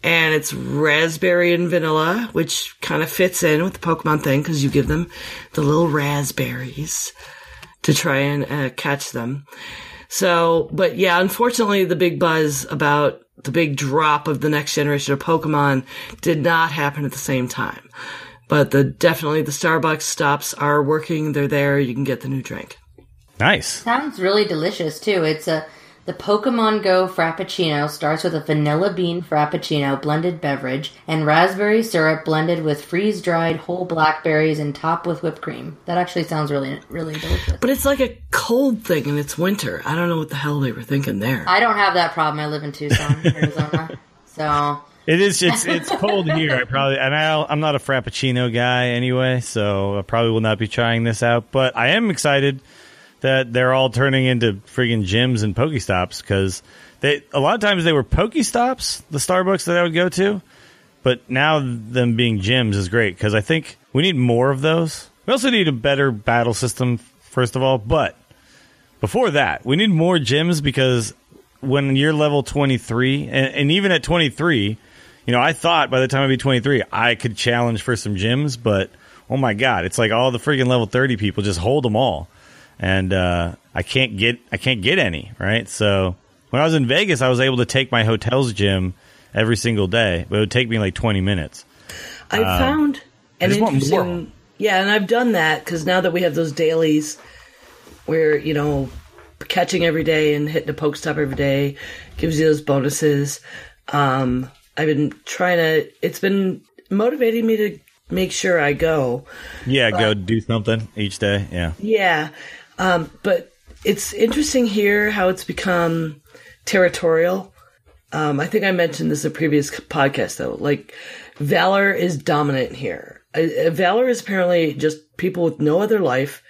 S3: And it's raspberry and vanilla, which kind of fits in with the Pokemon thing because you give them the little raspberries to try and uh, catch them. So, but yeah, unfortunately, the big buzz about the big drop of the next generation of Pokemon did not happen at the same time. But the definitely the Starbucks stops are working. They're there. You can get the new drink.
S5: Nice.
S4: Sounds really delicious, too. It's a the Pokemon Go Frappuccino starts with a vanilla bean Frappuccino blended beverage and raspberry syrup blended with freeze-dried whole blackberries and topped with whipped cream. That actually sounds really, really delicious.
S3: But it's like a cold thing and it's winter. I don't know what the hell they were thinking there.
S4: I don't have that problem. I live in Tucson, Arizona. So...
S5: It is. It's it's cold here. I probably and I I'm not a Frappuccino guy anyway, so I probably will not be trying this out. But I am excited that they're all turning into friggin' gyms and Pokestops because they a lot of times they were Pokestops, the Starbucks that I would go to, but now them being gyms is great because I think we need more of those. We also need a better battle system, first of all, but before that, we need more gyms because when you're level twenty-three, and, and even at twenty-three, you know, I thought by the time I'd be twenty-three, I could challenge for some gyms, but oh my God, it's like all the friggin' level thirty people just hold them all. And uh, I can't get I can't get any, right? So when I was in Vegas, I was able to take my hotel's gym every single day, but it would take me like twenty minutes.
S3: I um, found an interesting, yeah, and I've done that because now that we have those dailies where, you know, catching every day and hitting a Pokestop every day gives you those bonuses. Um, I've been trying to, it's been motivating me to make sure I go.
S5: Yeah,
S3: but,
S5: go do something each day, yeah.
S3: Yeah. Um, but it's interesting here how it's become territorial. Um, I think I mentioned this in a previous podcast, though. Like, Valor is dominant here. Uh, Valor is apparently just people with no other life,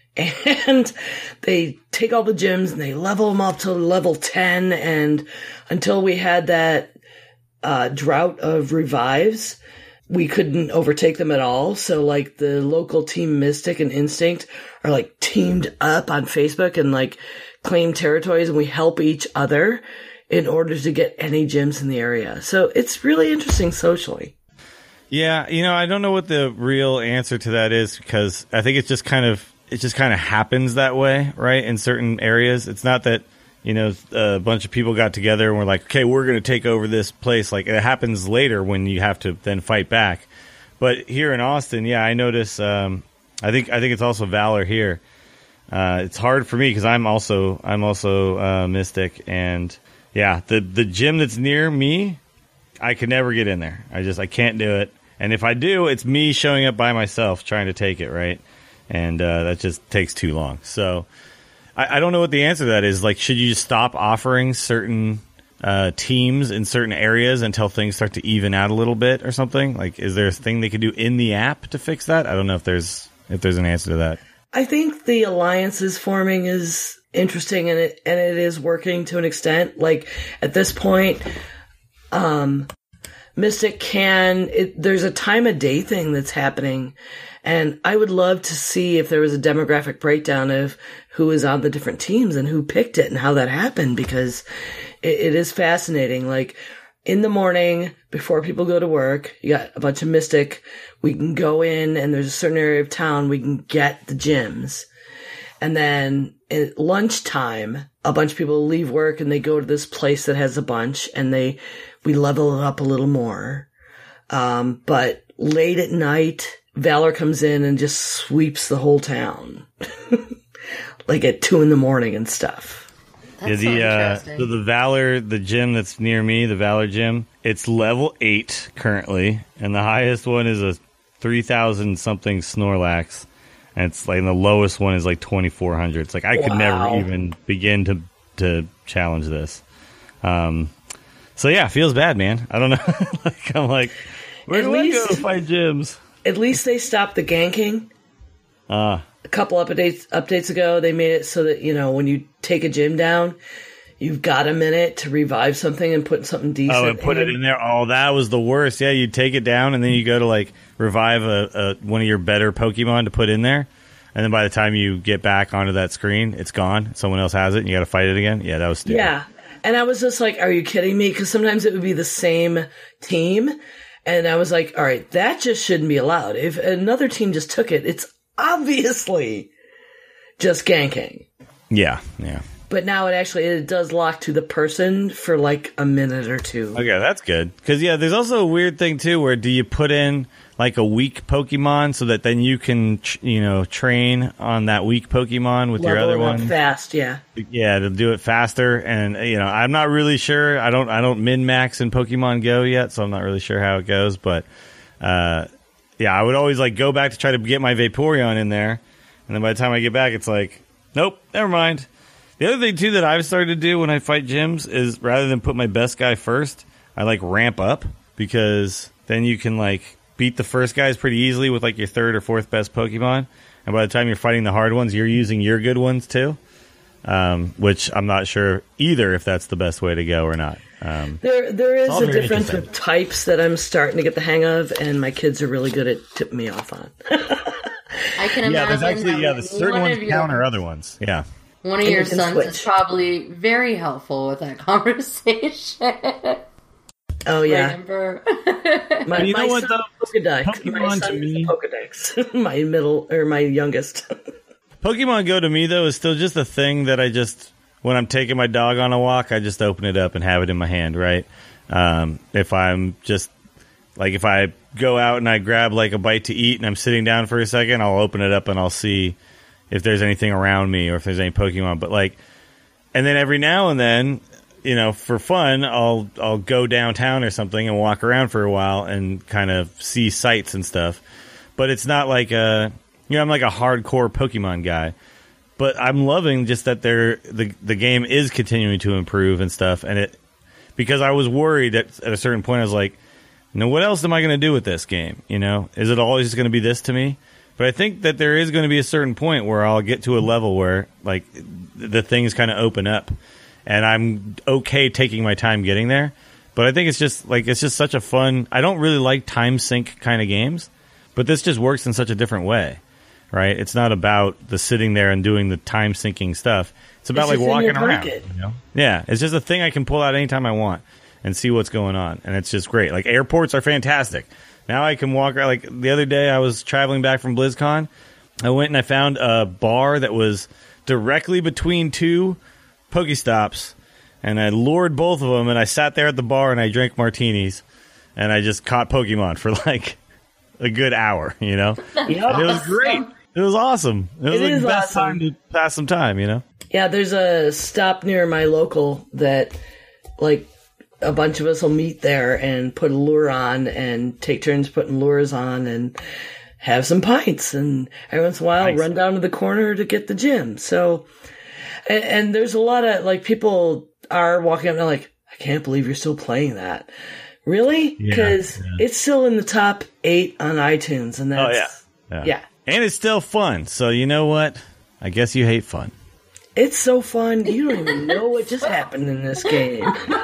S3: and they take all the gyms and they level them up to level ten, and until we had that uh, drought of revives, we couldn't overtake them at all. So, like, the local team Mystic and Instinct are, like, teamed up on Facebook and, like, claim territories, and we help each other in order to get any gyms in the area. So it's really interesting socially.
S5: Yeah, you know, I don't know what the real answer to that is because I think it's just kind of, it just kind of happens that way, right, in certain areas. It's not that, you know, a bunch of people got together and were like, okay, we're going to take over this place. Like, it happens later when you have to then fight back. But here in Austin, yeah, I notice, um, I think I think it's also Valor here. Uh, it's hard for me because I'm also, I'm also uh, Mystic. And, yeah, the, the gym that's near me, I could never get in there. I just, I can't do it. And if I do, it's me showing up by myself trying to take it, right? And uh, that just takes too long. So I, I don't know what the answer to that is. Like, should you just stop offering certain uh, teams in certain areas until things start to even out a little bit or something? Like, is there a thing they could do in the app to fix that? I don't know if there's if there's an answer to that.
S3: I think the alliances forming is interesting, and it and it is working to an extent. Like, at this point, um, Mystic can. It, there's a time of day thing that's happening. And I would love to see if there was a demographic breakdown of who is on the different teams and who picked it and how that happened, because it, it is fascinating. Like, in the morning, before people go to work, you got a bunch of Mystic. We can go in, and there's a certain area of town we can get the gyms. And then at lunchtime, a bunch of people leave work and they go to this place that has a bunch, and they we level it up a little more. Um, but late at night, Valor comes in and just sweeps the whole town, like at two in the morning and stuff.
S4: That's
S5: yeah, the,
S4: so
S5: uh,
S4: interesting.
S5: so the Valor, the gym that's near me, the Valor gym, it's level eight currently, and the highest one is a three thousand something Snorlax, and it's like and the lowest one is like twenty-four hundred. It's like I could
S3: Wow.
S5: never even begin to to challenge this. Um, so yeah, feels bad, man. I don't know. like I'm like, where
S3: At
S5: do I
S3: least-
S5: go to fight gyms?
S3: At least they stopped the ganking.
S5: Ah.
S3: A couple updates updates ago, they made it so that, you know, when you take a gym down, you've got a minute to revive something and put something decent.
S5: Oh, and put it in there. Oh, that was the worst. Yeah, you take it down, and then you go to like revive a, a one of your better Pokemon to put in there, and then by the time you get back onto that screen, it's gone. Someone else has it, and you got to fight it again. Yeah, that was stupid.
S3: Yeah, And I was just like, are you kidding me? Because sometimes it would be the same team. And I was like, all right, that just shouldn't be allowed. If another team just took it, it's obviously just ganking.
S5: Yeah, yeah.
S3: But now it actually it does lock to the person for like a minute or two.
S5: Okay, that's good. Because, yeah, there's also a weird thing, too, where do you put in like a weak Pokemon so that then you can, tr- you know, train on that weak Pokemon with your
S3: Level
S5: other
S3: it up
S5: one?
S3: fast, yeah.
S5: Yeah, to do it faster. And, you know, I'm not really sure. I don't I don't min-max in Pokemon Go yet, so I'm not really sure how it goes. But, uh, yeah, I would always, like, go back to try to get my Vaporeon in there. And then by the time I get back, it's like, nope, never mind. The other thing, too, that I've started to do when I fight gyms is rather than put my best guy first, I, like, ramp up because then you can, like, beat the first guys pretty easily with, like, your third or fourth best Pokemon. And by the time you're fighting the hard ones, you're using your good ones, too, um, which I'm not sure either if that's the best way to go or not. Um,
S3: there, there is
S5: all
S3: a
S5: very
S3: difference
S5: interesting.
S3: with types that I'm starting to get the hang of, and my kids are really good at tipping me off on.
S4: I can imagine.
S5: yeah, there's actually,
S4: that
S5: yeah, the certain
S4: one
S5: ones
S4: of your-
S5: counter other ones. Yeah.
S4: One of
S3: And
S4: your
S3: you can
S4: sons is
S3: switch.
S4: probably very helpful with that conversation.
S3: Oh, yeah.
S4: Remember?
S3: My,
S5: But you know
S3: my
S5: what,
S3: son
S5: though?
S3: is a Pokedex. My
S5: Pokemon
S3: son
S5: to
S3: is a
S5: me-
S3: Pokedex. My middle, or my youngest.
S5: Pokemon Go to me, though, is still just a thing that I just, when I'm taking my dog on a walk, I just open it up and have it in my hand, right? Um, if I'm just, like, if I go out and I grab, like, a bite to eat and I'm sitting down for a second, I'll open it up and I'll see if there's anything around me or if there's any Pokemon. But, like, and then every now and then, you know, for fun, I'll I'll go downtown or something and walk around for a while and kind of see sights and stuff. But it's not like a, you know, I'm like a hardcore Pokemon guy. But I'm loving just that they're, the the game is continuing to improve and stuff. And it, because I was worried at, at a certain point, I was like, you know, what else am I going to do with this game? You know, is it always going to be this to me? But I think that there is going to be a certain point where I'll get to a level where, like, the things kind of open up. And I'm okay taking my time getting there. But I think it's just, like, it's just such a fun... I don't really like time sync kind of games. But this just works in such a different way, right? It's not about the sitting there and doing the time syncing stuff. It's about,
S3: It's
S5: like,
S3: just in
S5: walking
S3: your
S5: around.
S3: pocket.
S5: You know? Yeah, it's just a thing I can pull out anytime I want and see what's going on. And it's just great. Like, airports are fantastic. Now I can walk around. Like, the other day I was traveling back from BlizzCon. I went and I found a bar that was directly between two Pokestops, and I lured both of them, and I sat there at the bar and I drank martinis, and I just caught Pokemon for, like, a good hour, you know?
S3: Yeah.
S5: And it was great. It was awesome. It was
S3: It
S5: like
S3: is
S5: the best
S3: awesome.
S5: time to pass some time, you know?
S3: Yeah, there's a stop near my local that, like, a bunch of us will meet there and put a lure on and take turns putting lures on and have some pints. And every once in a while,
S5: Nice.
S3: run down to the corner to get the gym. So, and, and there's a lot of, like, people are walking up and they're like, I can't believe you're still playing that. Really?
S5: Yeah,
S3: Because
S5: yeah.
S3: it's still in the top eight on iTunes. And
S5: Oh,
S3: that's,
S5: yeah. yeah.
S3: yeah.
S5: And it's still fun. So, you know what? I guess you hate fun.
S3: It's so fun. You don't even know what just happened in this game.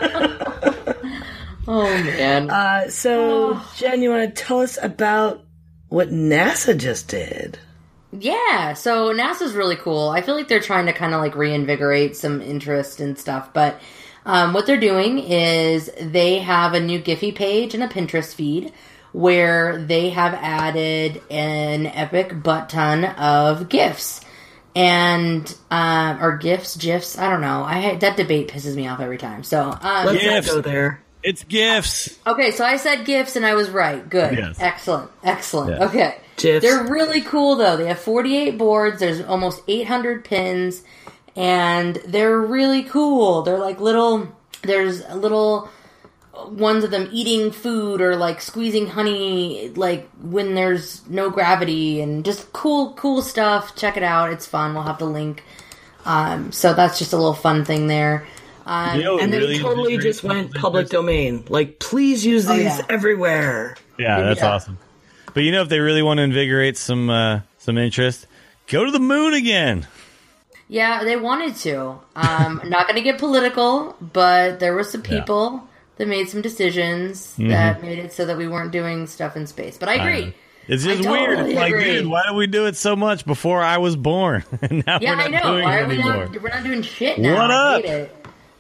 S4: Oh, man.
S3: Uh, so, Jen, you want to tell us about what NASA just did?
S4: Yeah, so NASA's really cool. I feel like they're trying to kind of like reinvigorate some interest and stuff, but um, what they're doing is they have a new Giphy page and a Pinterest feed where they have added an epic butt ton of GIFs. And, um, or GIFs, GIFs, I don't know. I that debate pisses me off every time. So, um,
S3: Let's
S5: Gifts.
S3: not go there.
S5: It's gifts.
S4: okay, so I said GIFs and I was right. Good.
S5: Yes.
S4: Excellent. Excellent.
S5: Yeah.
S4: Okay.
S3: GIFs.
S4: They're really cool though. They have forty-eight boards. There's almost eight hundred pins and they're really cool. They're like little, there's little ones of them eating food or like squeezing honey, like when there's no gravity and just cool, cool stuff. Check it out. It's fun. We'll have the link. Um, so that's just a little fun thing there. Um,
S5: You know what
S3: And they
S5: really
S3: totally
S5: invigorates
S3: just went
S5: something
S3: public
S5: like
S3: domain. Like, please use these
S4: yeah.
S3: everywhere.
S5: this? Yeah, that's
S4: Yeah.
S5: awesome. But you know, if they really want to invigorate some uh, some interest, go to the moon again.
S4: Yeah, they wanted to. Um, not going to get political, but there were some people that made some decisions
S5: Mm-hmm.
S4: that made it so that we weren't doing stuff in space. But I agree.
S5: It's just
S4: I
S5: weird.
S4: totally
S5: It's like,
S4: agree.
S5: dude, why did we do it so much before I was born? And now
S4: Yeah,
S5: we're not
S4: I know.
S5: doing
S4: Why
S5: it
S4: are we
S5: anymore.
S4: not? We're not doing shit now.
S5: What
S4: I
S5: up?
S4: hate it.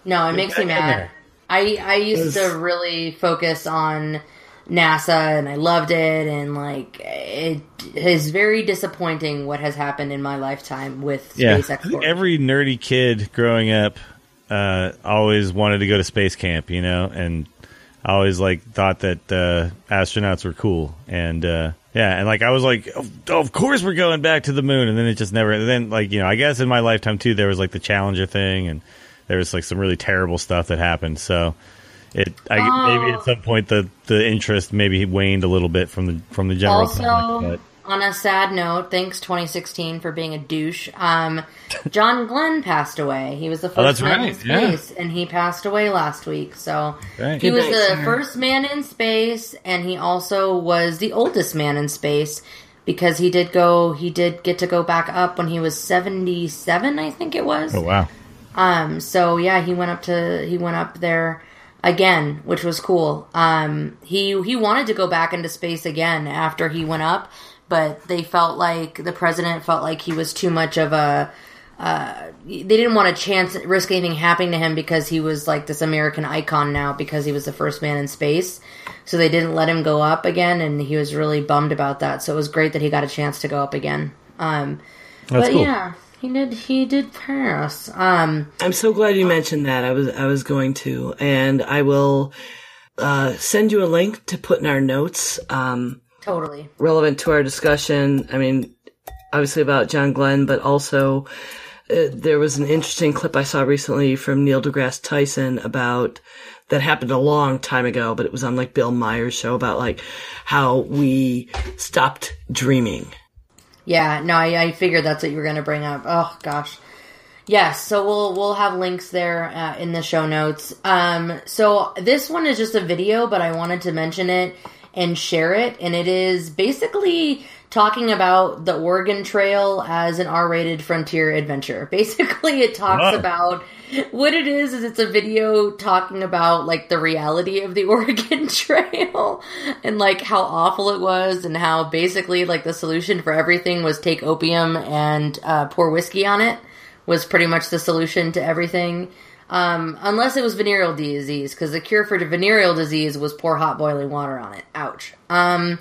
S4: No, it
S5: Get
S4: makes
S5: back
S4: me
S5: in
S4: mad.
S5: there.
S4: I I used
S3: Yes.
S4: to really focus on NASA, and I loved it, and like it is very disappointing what has happened in my lifetime with
S5: Yeah,
S4: space
S5: I think
S4: exploration.
S5: every nerdy kid growing up uh, always wanted to go to space camp, you know, and I always like thought that uh, astronauts were cool, and uh, yeah, and like I was like, of, of course we're going back to the moon, and then it just never. Then like you know, I guess in my lifetime too, there was like the Challenger thing, and there was like some really terrible stuff that happened. So it I,
S4: Oh.
S5: maybe at some point the, the interest maybe waned a little bit from the from the general
S4: Also,
S5: public.
S4: on a sad note, thanks twenty sixteen for being a douche. Um, John Glenn passed away. He was the first
S5: Oh, that's
S4: man
S5: right,
S4: in space, and he passed away last week. So
S5: Right.
S4: he
S3: Good
S4: was
S3: night,
S4: the
S3: sir.
S4: first man in space, and he also was the oldest man in space because he did go. He did get to go back up when he was seventy-seven, I think it was.
S5: Oh wow.
S4: Um, so yeah, he went up to he went up there again, which was cool. Um, he he wanted to go back into space again after he went up, but they felt like the president felt like he was too much of a. Uh, they didn't want to chance risk anything happening to him because he was like this American icon now because he was the first man in space. So they didn't let him go up again, and he was really bummed about that. So it was great that he got a chance to go up again. Um,
S5: That's
S4: but
S5: cool.
S4: yeah, he did he did pass. Um,
S3: I'm so glad you mentioned that. I was I was going to, and I will uh, send you a link to put in our notes, um,
S4: totally.
S3: relevant to our discussion. I mean, obviously about John Glenn, but also uh, there was an interesting clip I saw recently from Neil deGrasse Tyson about that happened a long time ago, but it was on like Bill Maher's show about like how we stopped dreaming.
S4: Yeah, no, I, I figured that's what you were going to bring up. Oh gosh, yes. So we'll we'll have links there uh, in the show notes. Um, so this one is just a video, but I wanted to mention it and share it, and it is basically talking about the Oregon Trail as an R-rated frontier adventure. Basically, it talks
S5: Wow.
S4: about what it is. Is it's a video talking about like the reality of the Oregon Trail and like how awful it was, and how basically like the solution for everything was take opium and uh, pour whiskey on it was pretty much the solution to everything. Um, unless it was venereal disease, because the cure for the venereal disease was pour hot boiling water on it. Ouch. Um,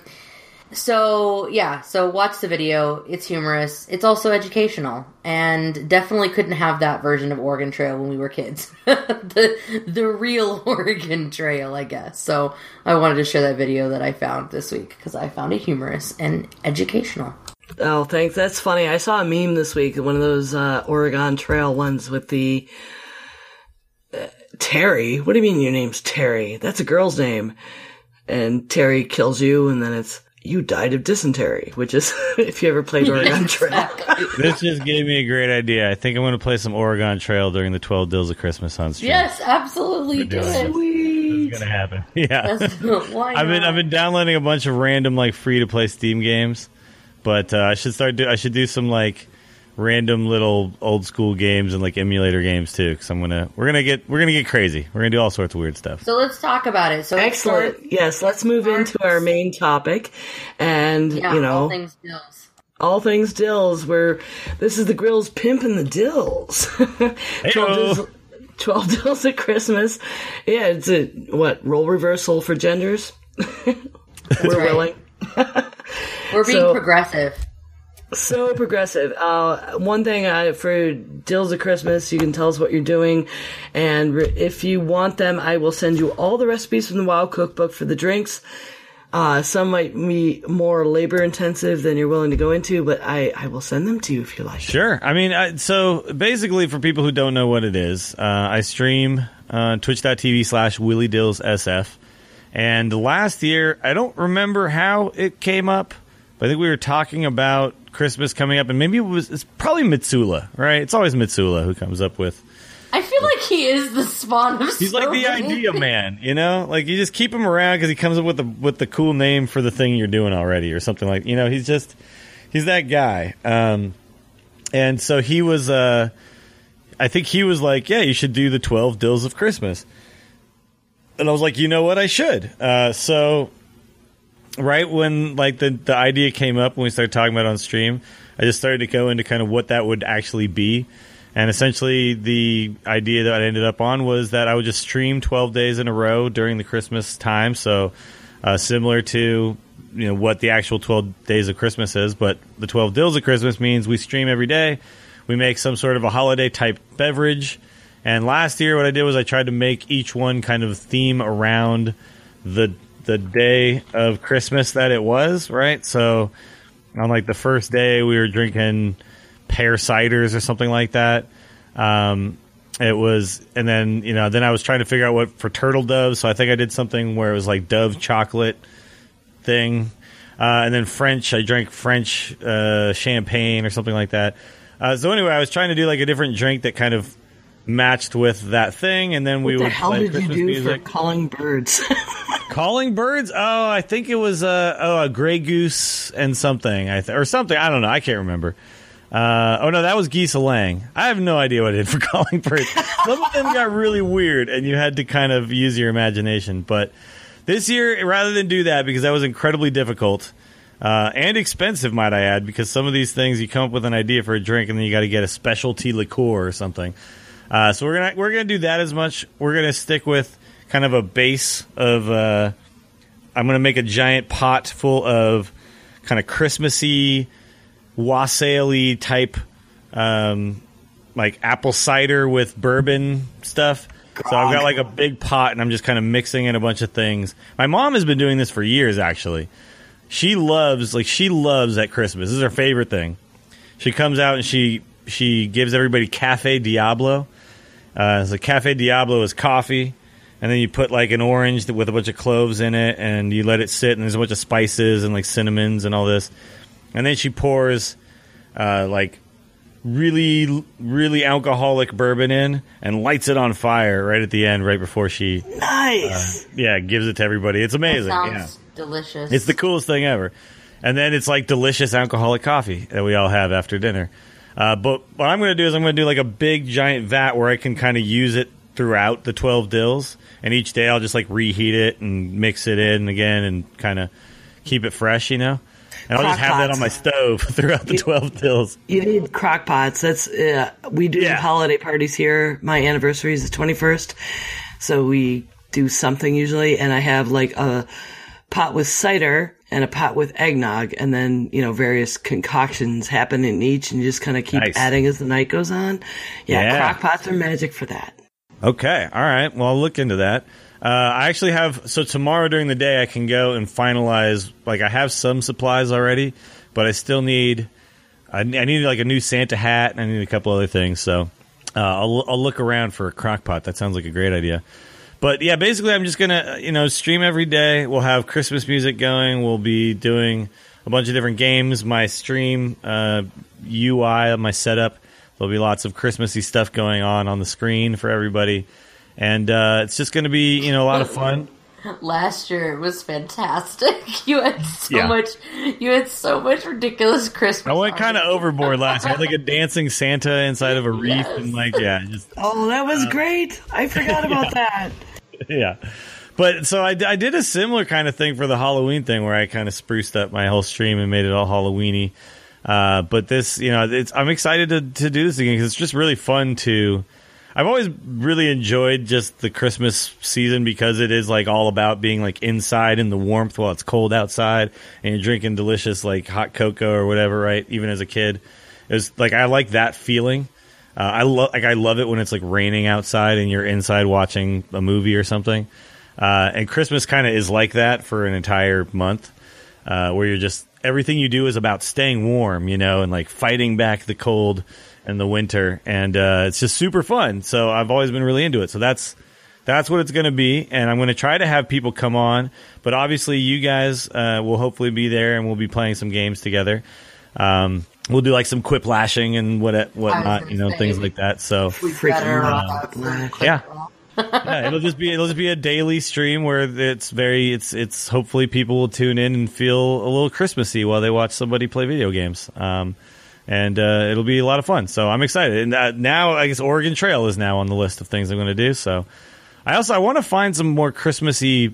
S4: so yeah, so watch the video. It's humorous. It's also educational, and definitely couldn't have that version of Oregon Trail when we were kids. the the real Oregon Trail, I guess. So I wanted to share that video that I found this week because I found it humorous and educational.
S3: Oh, thanks. That's funny. I saw a meme this week, one of those uh, Oregon Trail ones with the uh, Terry. What do you mean your name's Terry? That's a girl's name. And Terry kills you, and then it's, you died of dysentery, which is, if you ever played Oregon Trail.
S5: This just gave me a great idea. I think I'm going to play some Oregon Trail during the twelve Dills of Christmas on stream.
S4: Yes, absolutely do
S5: doing
S4: it.
S3: Sweet.
S5: It's going to happen. Yeah.
S4: That's- Why
S5: I've been
S4: not?
S5: I've been downloading a bunch of random like free to play Steam games, but uh, I should start do I should do some like random little old school games and like emulator games too, because I'm gonna we're gonna get we're gonna get crazy. We're gonna do all sorts of weird stuff.
S4: So let's talk about it. So let's start-
S3: Excellent. Yes, let's move into our main topic. And,
S4: Yeah,
S3: you know,
S4: all things Dills.
S3: all things Dills, where this is the Grills pimping the Dills. twelve, dills twelve Dills at Christmas. Yeah, it's a, what, role reversal for genders? We're
S4: right.
S3: willing.
S4: We're being
S3: So-
S4: progressive.
S3: So progressive. Uh, one thing uh, for Dills of Christmas, you can tell us what you're doing, and re- if you want them, I will send you all the recipes from the Wild Cookbook for the drinks. Uh, some might be more labor intensive than you're willing to go into, but I, I will send them to you if you like.
S5: Sure. I mean, I, so basically, for people who don't know what it is, uh, I stream uh, twitch.tv slash Willie Dills SF, and last year, I don't remember how it came up, but I think we were talking about Christmas coming up, and maybe it was it's probably Mitsula, right? It's always Mitsula who comes up with.
S4: I feel like he is the spawn of.
S5: He's like
S4: so
S5: the
S4: many
S5: idea
S4: things.
S5: man, you know. Like you just keep him around because he comes up with the with the cool name for the thing you're doing already, or something like you know. He's just he's that guy, um, and so he was. Uh, I think he was like, yeah, you should do the twelve Dills of Christmas, and I was like, you know what, I should. Uh, so. Right when like the, the idea came up when we started talking about it on stream, I just started to go into kind of what that would actually be. And essentially, the idea that I ended up on was that I would just stream twelve days in a row during the Christmas time. So, uh, similar to you know what the actual twelve days of Christmas is, but the twelve Dills of Christmas means we stream every day. We make some sort of a holiday type beverage. And last year, what I did was I tried to make each one kind of theme around the the day of Christmas that it was, right? So, on like the first day, we were drinking pear ciders or something like that. Um, it was, and then, you know, then I was trying to figure out what for turtle doves. So I think I did something where it was like Dove chocolate thing. Uh, and then French, I drank French uh, champagne or something like that. Uh, so anyway, I was trying to do like a different drink that kind of matched with that thing. And then we
S3: what
S5: would
S3: the hell
S5: play
S3: did
S5: Christmas
S3: you do
S5: music.
S3: for calling birds?
S5: Calling birds? Oh, I think it was uh, oh, a gray goose and something, I th- or something. I don't know. I can't remember. Uh, oh, no, that was geese lang. I have no idea what I did for calling birds. Some of them got really weird, and you had to kind of use your imagination. But this year, rather than do that, because that was incredibly difficult uh, and expensive, might I add, because some of these things, you come up with an idea for a drink, and then you got to get a specialty liqueur or something. Uh, so we're gonna we're gonna do that as much. We're gonna stick with kind of a base of. Uh, I'm gonna make a giant pot full of kind of Christmassy, wassail-y type, um, like apple cider with bourbon stuff. So I've got like a big pot, and I'm just kind of mixing in a bunch of things. My mom has been doing this for years, actually. She loves, like, she loves at Christmas. This is her favorite thing. She comes out and she she gives everybody Cafe Diablo. Uh, so Cafe Diablo is coffee, and then you put like an orange with a bunch of cloves in it, and you let it sit, and there's a bunch of spices and like cinnamons and all this. And then she pours uh, like really, really alcoholic bourbon in and lights it on fire right at the end, right before she
S3: Nice.
S5: uh, yeah, gives it to everybody. It's amazing.
S4: Sounds
S5: Yeah.
S4: delicious.
S5: It's the coolest thing ever. And then it's like delicious alcoholic coffee that we all have after dinner. Uh, but what I'm going to do is I'm going to do like a big giant vat where I can kind of use it throughout the twelve Dills. And each day I'll just like reheat it and mix it in again and kind of keep it fresh, you know? And I'll just have that on my stove throughout the twelve Dills.
S3: You need crock pots. That's uh, we do
S5: Yeah.
S3: holiday parties here. My anniversary is the twenty-first, so we do something usually. And I have like a pot with cider and a pot with eggnog, and then you know various concoctions happen in each, and you just kind of keep
S5: Nice.
S3: adding as the night goes on. Yeah,
S5: Yeah.
S3: crock pots are magic for that.
S5: Okay. All right. Well, I'll look into that. Uh, I actually have, so tomorrow during the day I can go and finalize, like I have some supplies already, but I still need, I, I need like a new Santa hat, and I need a couple other things. So uh, I'll, I'll look around for a crock pot. That sounds like a great idea. But yeah, basically I'm just going to, you know, stream every day. We'll have Christmas music going. We'll be doing a bunch of different games. My stream uh, U I, my setup, there'll be lots of Christmassy stuff going on on the screen for everybody. And uh, it's just going to be, you know, a lot of fun.
S4: Last year it was fantastic. You had so
S5: Yeah.
S4: much. You had so much ridiculous Christmas.
S5: I went kind of
S4: art.
S5: overboard last year. I had like a dancing Santa inside of a wreath,
S4: Yes.
S5: and like, yeah, just
S3: Oh, that was great! I forgot about that.
S5: yeah. But so I, I did a similar kind of thing for the Halloween thing, where I kind of spruced up my whole stream and made it all Halloweeny. Uh, but this, you know, it's, I'm excited to to do this again because it's just really fun to. I've always really enjoyed just the Christmas season because it is like all about being like inside in the warmth while it's cold outside and you're drinking delicious like hot cocoa or whatever, right? Even as a kid, it was like I like that feeling. Uh, I love like I love it when it's like raining outside and you're inside watching a movie or something. Uh, and Christmas kind of is like that for an entire month, uh, where you're just everything you do is about staying warm, you know, and like fighting back the cold and the winter, and uh, it's just super fun. So I've always been really into it. So that's that's what it's going to be, and I'm going to try to have people come on. But obviously, you guys uh, will hopefully be there, and we'll be playing some games together. Um, we'll do like some quiplashing and what whatnot, you know,
S4: say.
S5: things like that. So
S4: We
S3: Freaking
S4: better
S3: love
S4: rock
S3: that.
S4: some quick
S5: Yeah.
S4: rock.
S5: yeah, it'll just be it'll just be a daily stream where it's very it's it's hopefully people will tune in and feel a little Christmassy while they watch somebody play video games. Um, And uh, it'll be a lot of fun. So I'm excited. And uh, now I guess Oregon Trail is now on the list of things I'm going to do. So I also I want to find some more Christmassy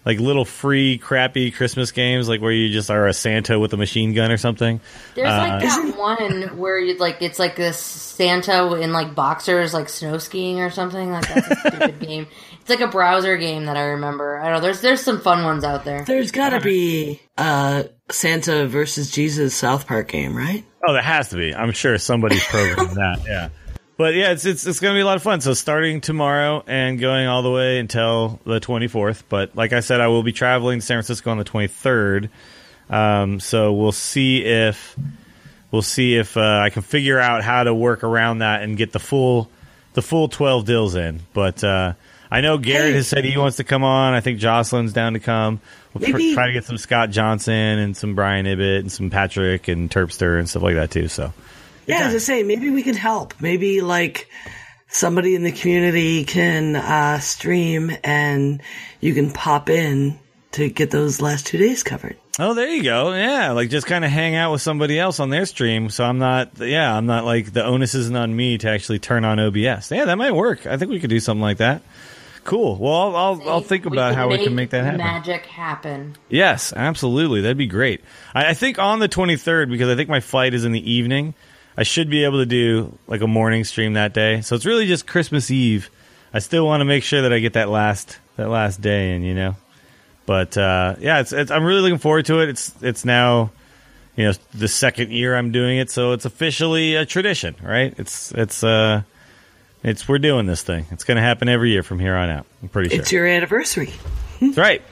S5: like little free crappy Christmas games, like where you just are a Santa with a machine gun or something.
S4: There's
S5: uh,
S4: like that one where you like it's like this Santa in like boxers, like snow skiing or something. Like that's a stupid game. It's like a browser game that I remember. I don't know. There's there's some fun ones out there.
S3: There's got to be a Santa versus Jesus South Park game, right?
S5: Oh, there has to be. I'm sure somebody's programming that. Yeah. But yeah, it's it's it's going to be a lot of fun. So starting tomorrow and going all the way until the twenty-fourth. But like I said, I will be traveling to San Francisco on the twenty-third. Um, so we'll see if we'll see if uh, I can figure out how to work around that and get the full the full twelve dills in. But uh, I know Garrett
S3: hey.
S5: has said he wants to come on. I think Jocelyn's down to come. We'll
S3: Maybe.
S5: pr- try to get some Scott Johnson and some Brian Ibbett and some Patrick and Terpster and stuff like that too. So.
S3: Yeah, as I say, maybe we can help. Maybe, like, somebody in the community can uh, stream and you can pop in to get those last two days covered.
S5: Oh, there you go. Yeah, like just kind of hang out with somebody else on their stream. So I'm not, yeah, I'm not like the onus isn't on me to actually turn on O B S. Yeah, that might work. I think we could do something like that. Cool. Well, I'll I'll, I'll think
S4: We
S5: about
S4: can
S5: how we
S4: make
S5: can make that happen.
S4: Magic happen.
S5: Yes, absolutely. That'd be great. I, I think on the twenty-third, because I think my flight is in the evening, I should be able to do like a morning stream that day. So it's really just Christmas Eve. I still want to make sure that I get that last that last day in, you know. But uh, yeah, it's, it's I'm really looking forward to it. It's it's now, you know, the second year I'm doing it, so it's officially a tradition, right? It's it's uh it's we're doing this thing. It's going to happen every year from here on out. I'm pretty sure.
S3: It's your anniversary.
S5: That's right.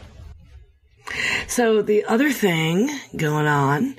S3: So the other thing going on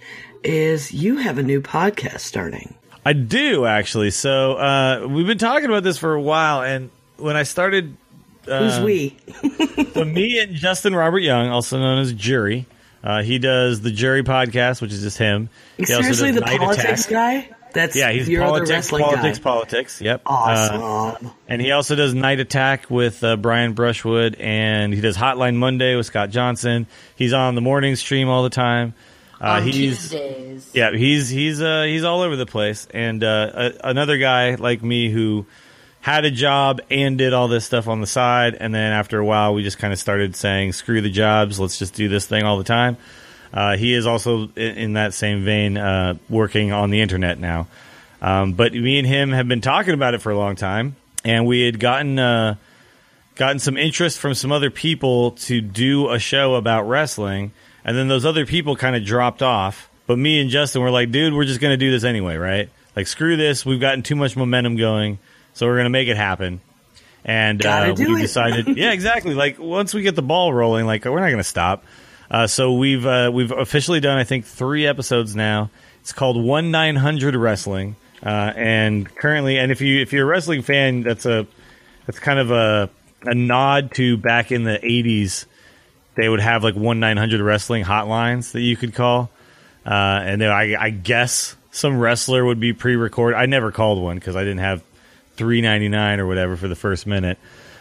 S3: is you have a new podcast starting.
S5: I do, actually. So uh, we've been talking about this for a while, and when I started... Uh,
S3: Who's we?
S5: So me and Justin Robert Young, also known as Jury, uh, he does the Jury podcast, which is just him. He
S3: Seriously,
S5: also does
S3: the
S5: Night
S3: politics
S5: Attack.
S3: guy? That's
S5: Yeah, he's
S3: you're the
S5: politics,
S3: wrestling
S5: politics,
S3: guy.
S5: politics. Yep.
S3: Awesome.
S5: Uh, and he also does Night Attack with uh, Brian Brushwood, and he does Hotline Monday with Scott Johnson. He's on the morning stream all the time. Uh,
S4: On
S5: he's,
S4: Tuesdays.
S5: Yeah, he's he's uh, he's all over the place. And uh, a, another guy like me who had a job and did all this stuff on the side, and then after a while we just kind of started saying, screw the jobs, let's just do this thing all the time. Uh, he is also in, in that same vein uh, working on the internet now. Um, but me and him have been talking about it for a long time, and we had gotten uh, gotten some interest from some other people to do a show about wrestling. And then those other people kind of dropped off. But me and Justin were like, dude, we're just going to do this anyway, right? Like, screw this. We've gotten too much momentum going. So we're going to make it happen. And uh,
S3: do
S5: we
S3: it.
S5: decided, yeah, exactly. Like, once we get the ball rolling, like, we're not going to stop. Uh, so we've uh, we've officially done, I think, three episodes now. It's called one nine hundred Wrestling. Uh, and currently, and if, you, if you're a wrestling fan, that's a that's kind of a, a nod to back in the eighties. They would have like one nine hundred wrestling hotlines that you could call. Uh, and then I, I guess some wrestler would be pre-recorded. I never called one because I didn't have three ninety-nine or whatever for the first minute.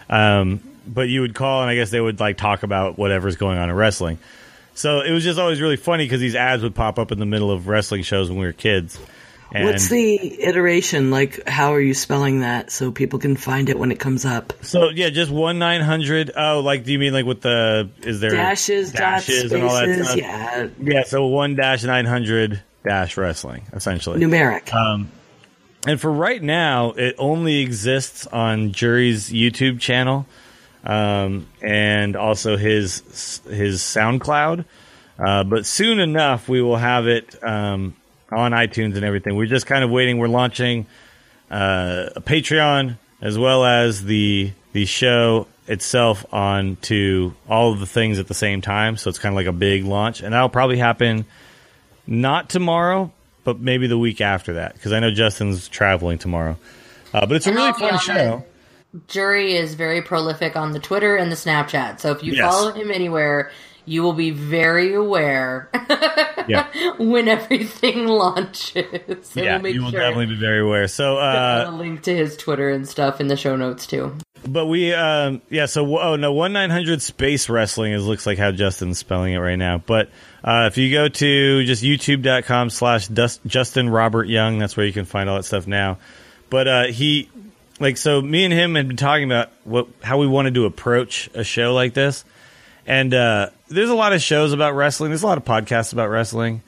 S5: Um, but you would call, and I guess they would like talk about whatever's going on in wrestling. So it was just always really funny because these ads would pop up in the middle of wrestling shows when we were kids. And
S3: What's the iteration? Like, how are you spelling that so people can find it when it comes up?
S5: So yeah, just one nine hundred. Oh, like do you mean like with the is there
S3: Dashes, dots,
S5: dashes and all that
S3: spaces,
S5: stuff?
S3: yeah.
S5: Yeah, so one dash nine hundred dash wrestling essentially.
S3: Numeric.
S5: Um, and for right now, it only exists on Jury's YouTube channel, um, and also his his SoundCloud. Uh, but soon enough, we will have it um, on iTunes and everything. We're just kind of waiting. We're launching uh, a Patreon as well as the the show itself onto all of the things at the same time. So it's kind of like a big launch, and that'll probably happen not tomorrow, but maybe the week after that, because I know Justin's traveling tomorrow. Uh, but it's a
S4: And
S5: really
S4: I'll be
S5: fun
S4: honest,
S5: show.
S4: Jury is very prolific on the Twitter and the Snapchat. So if you
S5: Yes.
S4: follow him anywhere, you will be very aware
S5: Yeah.
S4: when everything launches. So
S5: Yeah,
S4: we'll make
S5: you will
S4: sure
S5: definitely be very aware. So,
S4: to
S5: uh,
S4: put a link to his Twitter and stuff in the show notes too.
S5: but we, um, yeah, so, oh no, one nine hundred Space Wrestling is looks like how Justin's spelling it right now. But uh, if you go to just youtube.com slash Justin Robert Young, that's where you can find all that stuff now. But uh, he, like, so me and him had been talking about what how we wanted to approach a show like this. And uh, there's a lot of shows about wrestling. There's a lot of podcasts about wrestling.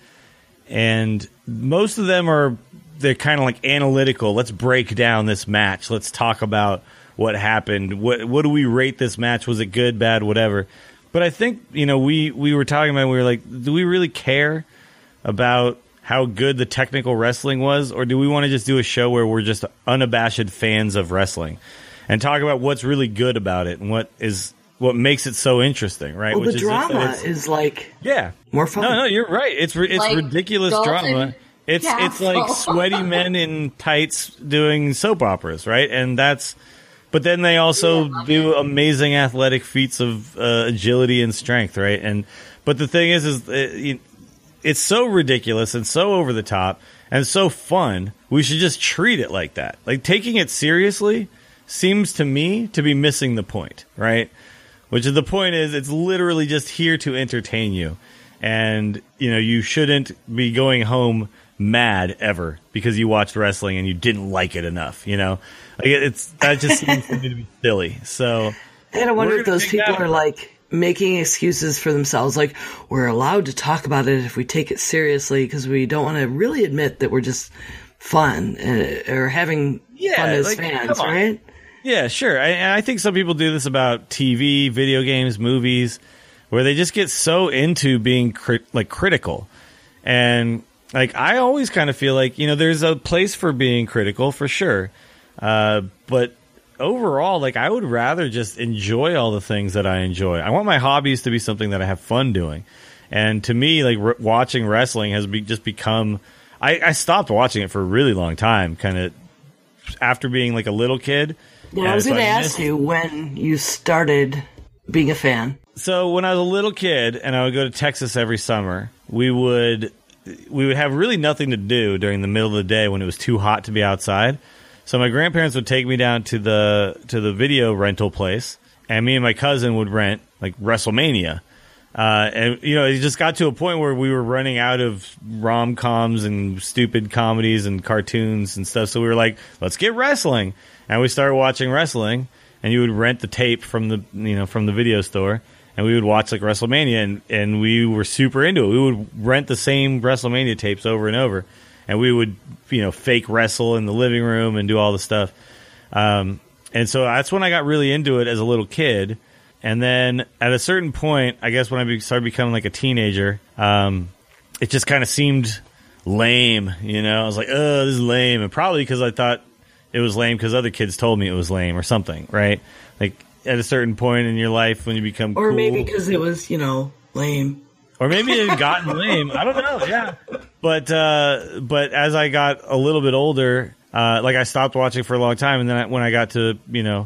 S5: And most of them are, they're kind of like analytical. Let's break down this match. Let's talk about what happened. What what do we rate this match? Was it good, bad, whatever? But I think, you know, we, we were talking about, we were like, do we really care about how good the technical wrestling was? Or do we want to just do a show where we're just unabashed fans of wrestling and talk about what's really good about it and what is what makes it so interesting, right?
S3: Well,
S5: Which
S3: the
S5: is
S3: drama is like
S5: yeah,
S3: more fun.
S5: No, no, you're right. It's it's
S4: Like
S5: ridiculous
S4: Dalton
S5: drama. It's
S4: Castle.
S5: it's like sweaty men in tights doing soap operas, right? And that's, but then they also
S4: Yeah.
S5: do amazing athletic feats of uh, agility and strength, right? And but the thing is, is it, it's so ridiculous and so over the top and so fun. We should just treat it like that. Like taking it seriously seems to me to be missing the point, right? Which is the point is it's literally just here to entertain you. And, you know, you shouldn't be going home mad ever because you watched wrestling and you didn't like it enough, you know? Like it's that just seems to me to be silly. So
S3: And I wonder
S5: we're
S3: if
S5: gonna
S3: those
S5: take
S3: people
S5: that-
S3: are like making excuses for themselves. Like, we're allowed to talk about it if we take it seriously because we don't want to really admit that we're just fun uh, or having
S5: Yeah,
S3: fun as
S5: like,
S3: fans,
S5: come on.
S3: right?
S5: Yeah, sure. I, and I think some people do this about T V, video games, movies, where they just get so into being cri- like critical. And like I always kind of feel like, you know, there's a place for being critical for sure. Uh, but overall, like I would rather just enjoy all the things that I enjoy. I want my hobbies to be something that I have fun doing. And to me, like r- watching wrestling has be- just become. I, I stopped watching it for a really long time, kind of after being like a little kid.
S3: Yeah, I
S5: And
S3: was
S5: so
S3: going to ask
S5: missed-
S3: you when you started being a fan.
S5: So when I was a little kid and I would go to Texas every summer, we would we would have really nothing to do during the middle of the day when it was too hot to be outside. So my grandparents would take me down to the to the video rental place, and me and my cousin would rent like WrestleMania. Uh, and you know, it just got to a point where we were running out of rom-coms and stupid comedies and cartoons and stuff. So we were like, let's get wrestling, and we started watching wrestling. And you would rent the tape from the you know from the video store, and we would watch like WrestleMania, and, and we were super into it. We would rent the same WrestleMania tapes over and over, and we would you know fake wrestle in the living room and do all the stuff. Um, and so that's when I got really into it as a little kid. And then at a certain point, I guess when I be- started becoming like a teenager, um, it just kind of seemed lame. You know, I was like, oh, this is lame, and probably because I thought it was lame because other kids told me it was lame or something, right? Like at a certain point in your life when you become
S3: Or
S5: cool,
S3: maybe because it was, you know, lame.
S5: or maybe it had gotten lame. I don't know. Yeah, but uh, but as I got a little bit older, uh, like I stopped watching for a long time, and then I, when I got to you know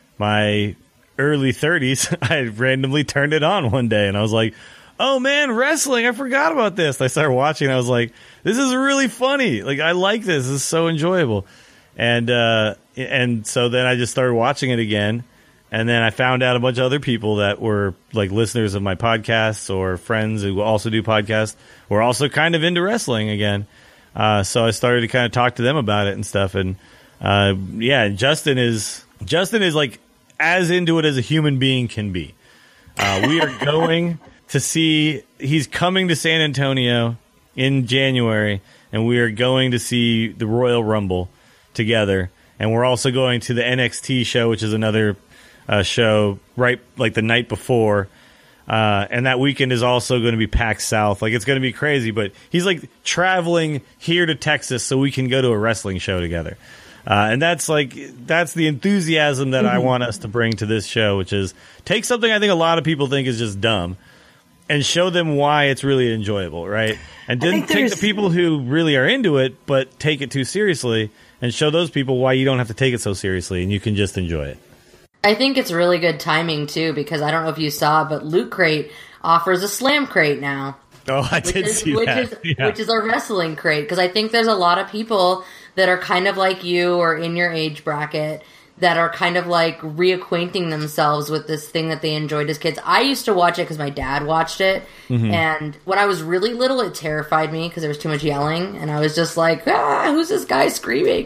S5: my early thirties, I randomly turned it on one day, and I was like, "Oh man, wrestling! I forgot about this." I started watching, and I was like, "This is really funny. Like I like this. This is so enjoyable." And uh, and so then I just started watching it again, and then I found out a bunch of other people that were like listeners of my podcasts or friends who also do podcasts were also kind of into wrestling again. Uh, so I started to kind of talk to them about it and stuff. And uh, yeah, Justin is Justin is like as into it as a human being can be. Uh, we are going to see. He's coming to San Antonio in January, and we are going to see the Royal Rumble together, and we're also going to the N X T show, which is another uh, show right like the night before, uh, and that weekend is also going to be PAX South. Like it's going to be crazy, but he's like traveling here to Texas so we can go to a wrestling show together, uh, and that's like that's the enthusiasm that I want us to bring to this show, which is take something I think a lot of people think is just dumb and show them why it's really enjoyable, right? And then
S3: think
S5: take the
S3: there's-
S5: people who really are into it but take it too seriously and show those people why you don't have to take it so seriously and you can just enjoy it.
S4: I think it's really good timing too, because I don't know if you saw, but Loot Crate offers a Slam Crate now.
S5: Oh, I
S4: Which
S5: did
S4: is,
S5: see
S4: which
S5: that.
S4: is
S5: Yeah.
S4: which is a wrestling crate, because I think there's a lot of people that are kind of like you or in your age bracket that are kind of like reacquainting themselves with this thing that they enjoyed as kids. I used to watch it because my dad watched it,
S5: Mm-hmm.
S4: and when I was really little, it terrified me because there was too much yelling, and I was just like, ah, who's this guy screaming?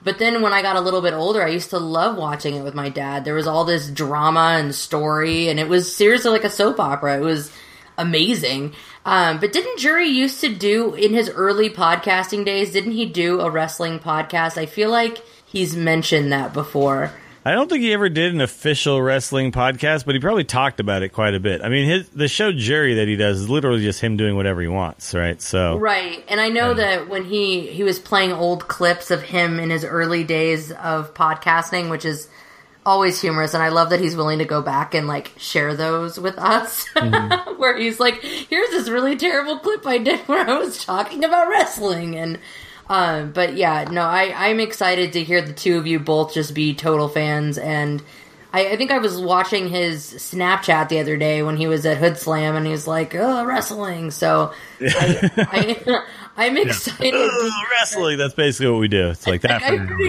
S4: But then when I got a little bit older, I used to love watching it with my dad. There was all this drama and story, and it was seriously like a soap opera. It was amazing. Um, but didn't Jury used to do, in his early podcasting days, didn't he do a wrestling podcast? I feel like he's mentioned that before.
S5: I don't think he ever did an official wrestling podcast, but he probably talked about it quite a bit. I mean, his the show Jury that he does is literally just him doing whatever he wants, right? So
S4: right, and I know yeah. that when he he was playing old clips of him in his early days of podcasting, which is always humorous, and I love that he's willing to go back and like share those with us. Mm-hmm. Where he's like, "Here's this really terrible clip I did where I was talking about wrestling," and. Um, but yeah, no, I, I'm excited to hear the two of you both just be total fans. And I, I think I was watching his Snapchat the other day when he was at Hood Slam, and he was like, "Oh, wrestling." So I, I, I'm excited.
S5: Oh, wrestling. That's basically what we do. It's like that.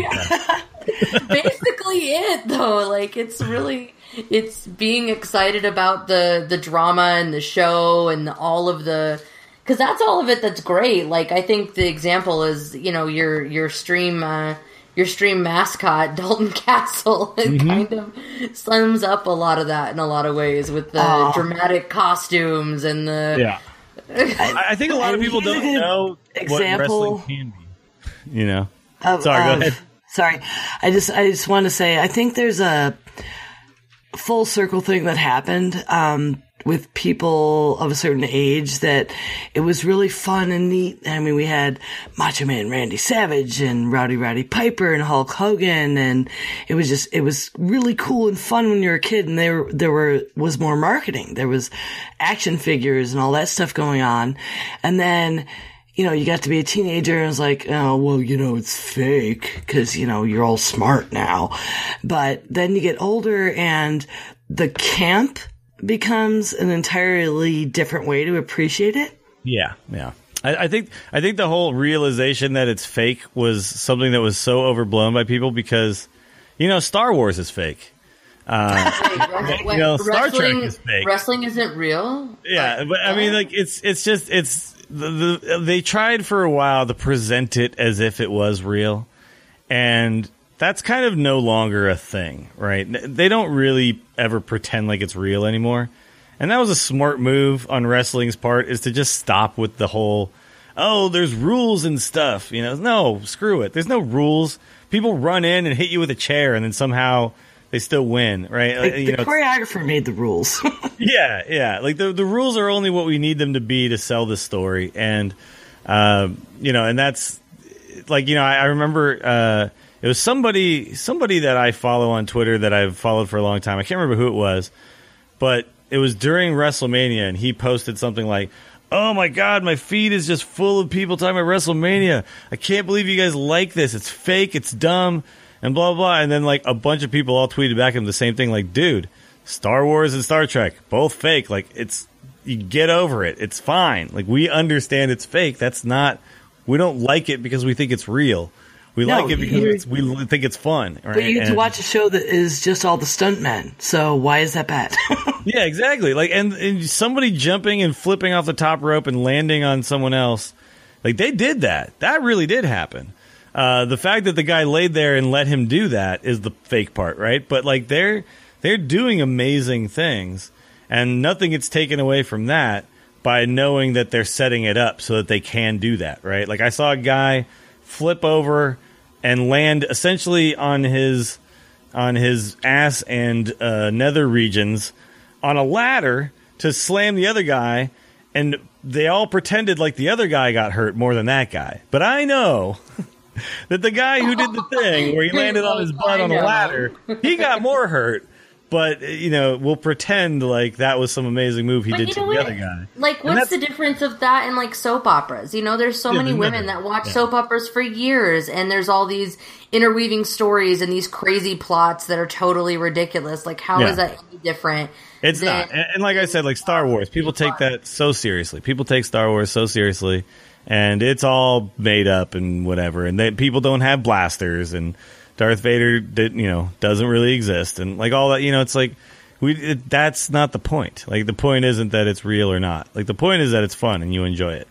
S5: For
S4: basically it, though. Like, it's really, it's being excited about the, the drama and the show and all of the, because that's all of it that's great. Like, I think the example is, you know, your your stream uh, your stream mascot, Dalton Castle. It mm-hmm. kind of sums up a lot of that in a lot of ways with the oh. dramatic costumes and the...
S5: Yeah. I, I think a lot of people don't know example, what wrestling can be. You know?
S3: Of,
S5: sorry,
S3: um,
S5: go ahead.
S3: Sorry. I just, I just want to say, I think there's a full circle thing that happened um, with people of a certain age that it was really fun and neat. I mean, we had Macho Man Randy Savage and Rowdy Roddy Piper and Hulk Hogan, and it was just, it was really cool and fun when you were a kid, and there, there were, was more marketing. There was action figures and all that stuff going on. And then, you know, you got to be a teenager and it's like, oh, well, you know, it's fake because, you know, you're all smart now. But then you get older and the camp becomes an entirely different way to appreciate it.
S5: Yeah, yeah. I, I think I think the whole realization that it's fake was something that was so overblown by people because, you know, Star Wars is fake. Uh,
S4: wait, wait,
S5: you know, Star Trek is fake.
S4: Wrestling isn't real?
S5: Yeah,
S4: like,
S5: but I mean, like, it's it's just, it's, the, the they tried for a while to present it as if it was real, and that's kind of no longer a thing, right? They don't really ever pretend like it's real anymore. And that was a smart move on wrestling's part, is to just stop with the whole, oh, there's rules and stuff. You know, no, screw it. There's no rules. People run in and hit you with a chair and then somehow they still win, right?
S3: Like,
S5: you
S3: the
S5: know,
S3: choreographer made the rules.
S5: yeah, yeah. Like the the rules are only what we need them to be to sell the story. And, uh, you know, and that's like, you know, I, I remember, uh, it was somebody somebody that I follow on Twitter that I've followed for a long time. I can't remember who it was, but it was during WrestleMania, and he posted something like, oh, my God, my feed is just full of people talking about WrestleMania. I can't believe you guys like this. It's fake. It's dumb, and blah, blah. And then, like, a bunch of people all tweeted back at him the same thing, like, dude, Star Wars and Star Trek, both fake. Like, it's you get over it. It's fine. Like, we understand it's fake. That's not – we don't like it because we think it's real. We no, like it because it's, we think it's fun. Right?
S3: But you get
S5: and,
S3: to watch a show that is just all the stuntmen. So why is that bad?
S5: Yeah, exactly. Like, and, and somebody jumping and flipping off the top rope and landing on someone else, like they did that. That really did happen. Uh, the fact that the guy laid there and let him do that is the fake part, right? But like they're they're doing amazing things, and nothing gets taken away from that by knowing that they're setting it up so that they can do that, right? Like I saw a guy flip over and land essentially on his on his ass and uh, nether regions on a ladder to slam the other guy, and they all pretended like the other guy got hurt more than that guy. But I know that the guy who did the thing where he landed on his butt on a ladder, he got more hurt. But, you know, we'll pretend like that was some amazing move he but did to the what? other guy.
S4: Like, what's the difference of that and, like, soap operas? You know, there's so yeah, many women never, that watch yeah. soap operas for years, and there's all these interweaving stories and these crazy plots that are totally ridiculous. Like, how yeah. is that any different?
S5: It's than- not. And, and like I said, like, Star Wars, people take that so seriously. People take Star Wars so seriously, and it's all made up and whatever. And they, people don't have blasters, and Darth Vader did, you know, doesn't really exist, and like all that, you know, it's like we it, that's not the point. Like the point isn't that it's real or not. Like the point is that it's fun and you enjoy it.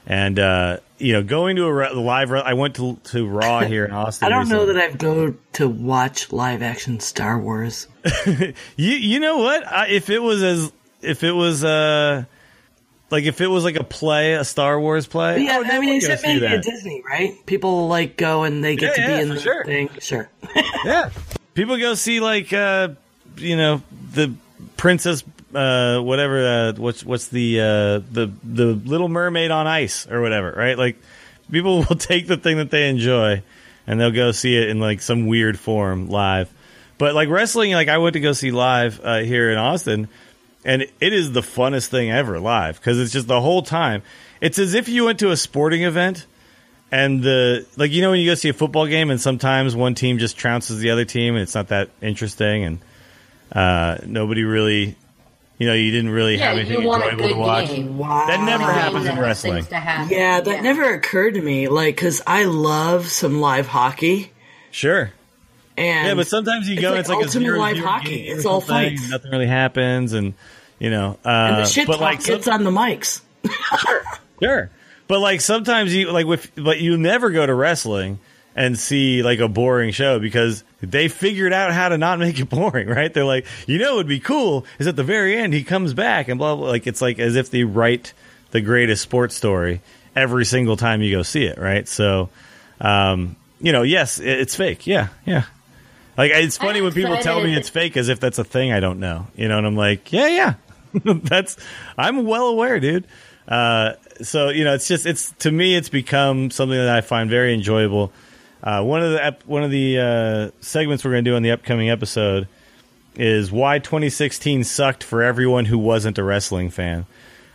S5: And, uh, you know, going to a re- live, re- I went to to Raw here in Austin.
S3: I don't
S5: recently.
S3: know that I'd go to watch live action Star Wars.
S5: you you know what? I, if it was as if it was uh like if it was like a play, a Star Wars play.
S3: Yeah,
S5: I, would
S3: I mean,
S5: definitely
S3: except
S5: go see
S3: maybe at
S5: that.
S3: Disney, right? People like go and they get
S5: Yeah,
S3: to
S5: yeah,
S3: be in
S5: for
S3: the
S5: sure.
S3: thing. Sure.
S5: Yeah, people go see like uh you know the Princess uh whatever uh what's what's the uh the the Little Mermaid on ice or whatever, right? Like people will take the thing that they enjoy and they'll go see it in like some weird form live. But like wrestling, like I went to go see live uh, here in Austin, and it is the funnest thing ever live because it's just the whole time. It's as if you went to a sporting event. And the like, you know, when you go see a football game, and sometimes one team just trounces the other team, and it's not that interesting, and uh, nobody really, you know, you didn't really
S4: Yeah,
S5: have anything
S4: you want a
S5: enjoyable
S4: good
S5: to watch.
S4: game.
S3: Wow.
S5: That never
S4: Game
S5: happens
S4: that
S5: in
S4: has
S5: wrestling.
S4: things to happen.
S3: Yeah, that never occurred to me. Like, because I love some live hockey.
S5: Sure.
S3: And
S5: Yeah, but sometimes you
S3: it's
S5: go,
S3: like
S5: it's like a
S3: ultimate
S5: zero
S3: live
S5: zero
S3: hockey.
S5: game or
S3: It's all
S5: something,
S3: fights.
S5: Nothing really happens, and you know, uh,
S3: and the shit
S5: but
S3: talk
S5: like some-
S3: gets on the mics.
S5: Sure. But like sometimes you like with but you never go to wrestling and see like a boring show because they figured out how to not make it boring, right? They're like, you know, it'd be cool is at the very end he comes back and blah blah. Like it's like as if they write the greatest sports story every single time you go see it, right? So, um, you know, yes, it, it's fake. Yeah, yeah. Like it's funny
S4: I'm
S5: when people tell me
S4: excited.
S5: it's fake as if that's a thing I don't know, you know, and I'm like, yeah, yeah, that's I'm well aware, dude. Uh, so you know, it's just it's to me, it's become something that I find very enjoyable. Uh, one of the ep- one of the uh, segments we're going to do on the upcoming episode is why twenty sixteen sucked for everyone who wasn't a wrestling fan.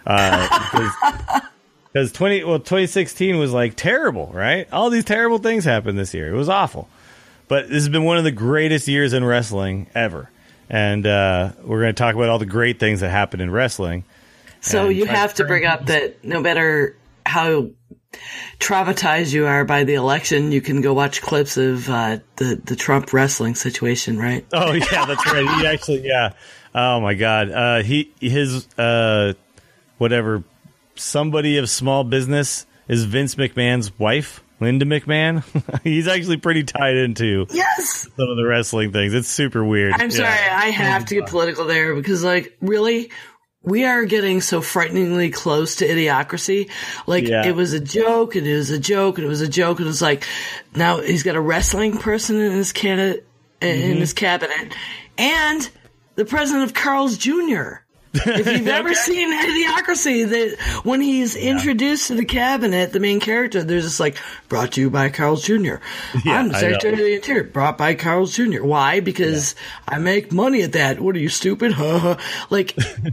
S5: Uh, because twenty well twenty sixteen was like terrible, right? All these terrible things happened this year. It was awful, but this has been one of the greatest years in wrestling ever. And uh, we're going to talk about all the great things that happened in wrestling.
S3: So
S5: And
S3: you
S5: try
S3: have to
S5: turn
S3: bring up that no matter how traumatized you are by the election, you can go watch clips of uh, the the Trump wrestling situation, right?
S5: Oh yeah, that's right. He actually, yeah. Oh my God, uh, he his uh, whatever somebody of small business is Vince McMahon's wife, Linda McMahon. He's actually pretty tied into
S3: Yes.
S5: some of the wrestling things. It's super weird.
S3: I'm sorry,
S5: Yeah.
S3: I have to get political there because, like, really, we are getting so frighteningly close to idiocracy. Like,
S5: Yeah.
S3: it was a joke, and it was a joke, and it was a joke, and it was like, now he's got a wrestling person in his cabinet, in
S5: Mm-hmm.
S3: his cabinet, and the president of Carl's Junior If you've ever seen Idiocracy, that when he's introduced to the cabinet, the main character, they're just like, brought to you by Carl's Junior
S5: Yeah,
S3: I'm the
S5: I
S3: Secretary
S5: know.
S3: of the Interior, brought by Carl's Junior Why? Because I make money at that. What are you, stupid? Like,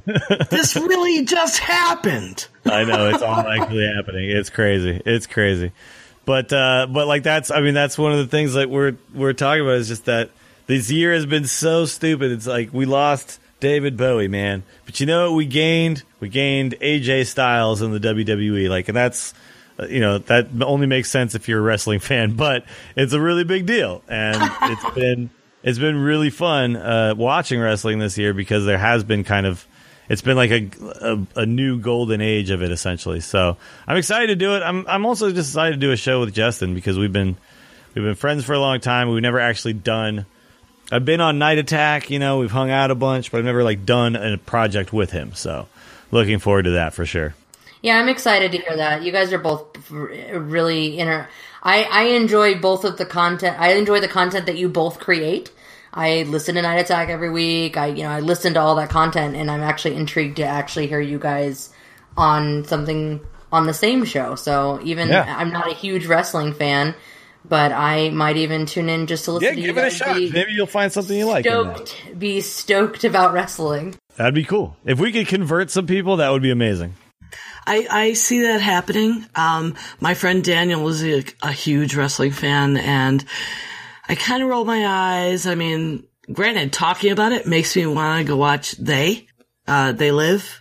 S3: this really just happened.
S5: I know it's all actually happening. It's crazy. It's crazy. But uh, but like that's I mean that's one of the things that we're we're talking about is just that this year has been so stupid. It's like we lost David Bowie, man. But you know what we gained? We gained A J Styles in the W W E. Like, and that's, uh, you know, that only makes sense if you're a wrestling fan, but it's a really big deal. And it's been, it's been really fun, uh, watching wrestling this year because there has been kind of, it's been like a, a, a new golden age of it essentially. So I'm excited to do it. I'm, I'm also just excited to do a show with Justin because we've been, we've been friends for a long time. We've never actually done I've been on Night Attack, you know, we've hung out a bunch, but I've never like done a project with him. So looking forward to that for sure.
S4: Yeah, I'm excited to hear that. You guys are both really inter. I I enjoy both of the content. I enjoy the content that you both create. I listen to Night Attack every week. I you know I listen to all that content, and I'm actually intrigued to actually hear you guys on something on the same show. So even
S5: Yeah.
S4: I'm not a huge wrestling fan, but I might even tune in just to listen
S5: Yeah,
S4: to you
S5: give it a
S4: guys
S5: shot.
S4: be
S5: Maybe you'll find something you like. in that.
S4: stoked, be stoked about wrestling.
S5: That'd be cool. If we could convert some people, that would be amazing.
S3: I, I see that happening. Um, my friend Daniel is a, a huge wrestling fan, and I kind of roll my eyes. I mean, granted, talking about it makes me want to go watch They, uh, They Live.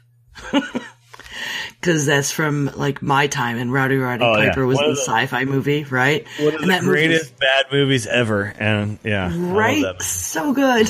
S3: Because that's from, like, my time, and Rowdy Roddy
S5: Oh, yeah.
S3: Piper was
S5: One
S3: the,
S5: of the-
S3: sci-fi movie, right?
S5: One of
S3: and
S5: the
S3: that movie was-
S5: greatest bad movies ever. And yeah. I love
S3: Right?
S5: that movie.
S3: So good.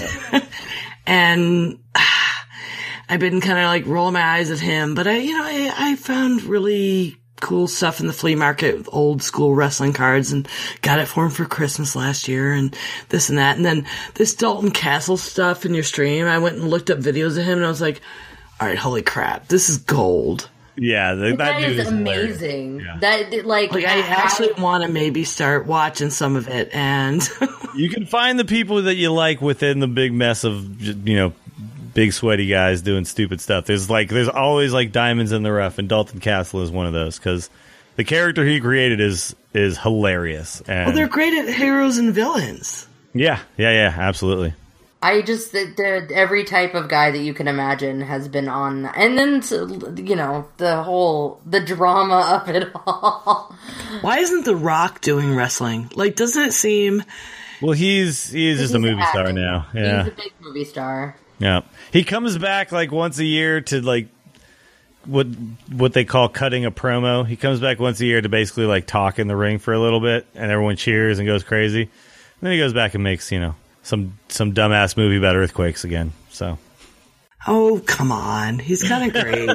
S3: And ah, I've been kind of like rolling my eyes at him, but I, you know, I, I found really cool stuff in the flea market with old school wrestling cards and got it for him for Christmas last year and this and that. And then this Dalton Castle stuff in your stream, I went and looked up videos of him and I was like, all right, holy crap, this is gold.
S5: Yeah, the, that,
S4: that
S5: dude
S4: is
S5: is
S4: amazing.
S5: Yeah.
S4: That like,
S3: Like, I actually want to maybe start watching some of it, and
S5: You can find the people that you like within the big mess of, you know, big sweaty guys doing stupid stuff. There's like, there's always like diamonds in the rough, and Dalton Castle is one of those because the character he created is is hilarious. And
S3: well, they're great at heroes and villains.
S5: Yeah, yeah, yeah, absolutely.
S4: I just the, the, every type of guy that you can imagine has been on, and then you know the whole the drama of it all.
S3: Why isn't The Rock doing wrestling? Like, doesn't it seem?
S5: Well, he's he's just a movie
S4: acting.
S5: star now. Yeah,
S4: He's a big movie star.
S5: yeah. He comes back like once a year to like what what they call cutting a promo. He comes back once a year to basically like talk in the ring for a little bit, and everyone cheers and goes crazy. And then he goes back and makes, you know, some some dumbass movie about earthquakes again. So,
S3: Oh, come on, he's kind of great.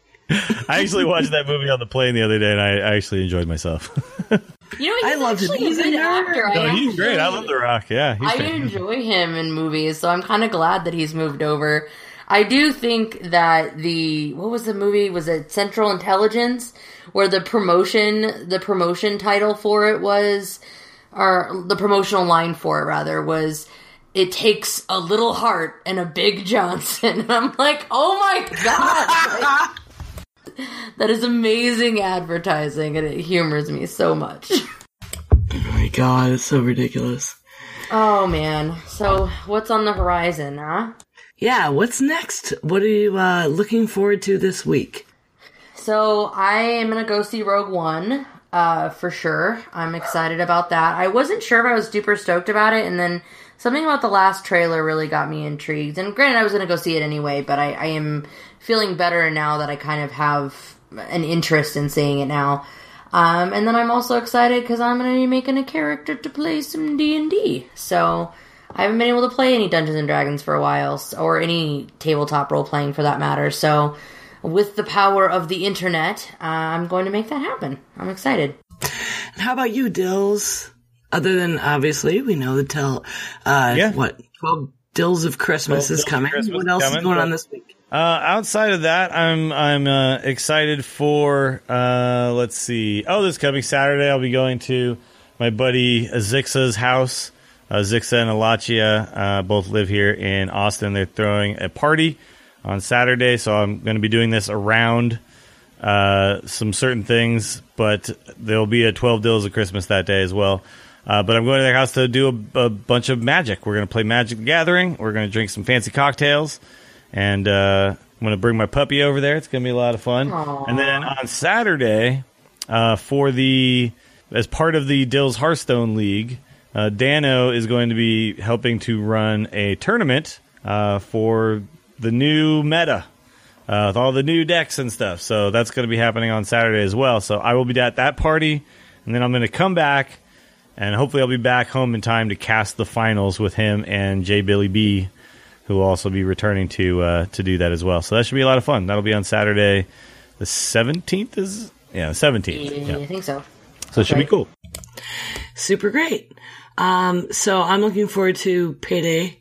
S5: I actually watched that movie on the plane the other day, and I, I actually enjoyed myself.
S4: You know, he's
S3: I loved him.
S4: actually
S3: He's
S4: a
S3: a
S4: good
S3: nerd.
S4: actor. I
S5: No, he's
S4: actually-
S5: great. I love The Rock. Yeah, he's
S4: I
S5: fantastic.
S4: enjoy him in movies, so I'm kind of glad that he's moved over. I do think that the what was the movie? Was it Central Intelligence, where the promotion, the promotion title for it was, or the promotional line for it rather was, "It takes a little heart and a big Johnson." And I'm like, oh my god, like, that is amazing advertising, and it humors me so much.
S3: Oh my god, it's so ridiculous.
S4: Oh man, so what's on the horizon, huh?
S3: Yeah, what's next? What are you uh, looking forward to this week?
S4: So I am gonna go see Rogue One, uh, for sure. I'm excited about that. I wasn't sure if I was super stoked about it, and then something about the last trailer really got me intrigued. And granted, I was gonna go see it anyway, but I, I am feeling better now that I kind of have an interest in seeing it now. Um, and then I'm also excited because I'm gonna be making a character to play some D and D. So I haven't been able to play any Dungeons and Dragons for a while, or any tabletop role playing for that matter. So, with the power of the internet, uh, I'm going to make that happen. I'm excited.
S3: And how about you, Dills? Other than, obviously, we know the tell, uh,
S5: Yeah.
S3: what, twelve Dills of Christmas
S5: twelve
S3: is
S5: Dills of
S3: coming.
S5: Christmas
S3: What
S5: is
S3: else
S5: coming,
S3: is going
S5: but-
S3: on this week?
S5: Uh, outside of that, I'm I'm uh, excited for. Uh, let's see. Oh, this coming Saturday, I'll be going to my buddy Zixa's house. Uh, Zixa and Alachia uh, both live here in Austin. They're throwing a party on Saturday, so I'm going to be doing this around uh, some certain things. But there'll be a twelve Dills of Christmas that day as well. Uh, but I'm going to their house to do a, a bunch of Magic. We're going to play Magic the Gathering. We're going to drink some fancy cocktails. And uh, I'm going to bring my puppy over there. It's going to be a lot of fun.
S4: Aww.
S5: And then on Saturday, uh, for the as part of the Dills Hearthstone League, uh, Dano is going to be helping to run a tournament uh, for the new meta uh, with all the new decks and stuff. So that's going to be happening on Saturday as well. So I will be at that party, and then I'm going to come back, and hopefully I'll be back home in time to cast the finals with him and J. Billy B, who will also be returning to uh, to do that as well. So that should be a lot of fun. That'll be on Saturday, the seventeenth. Is yeah, the seventeenth.
S4: Yeah,
S5: Yeah.
S4: I think so.
S5: So it should be cool.
S3: Super great. Um, so I'm looking forward to payday.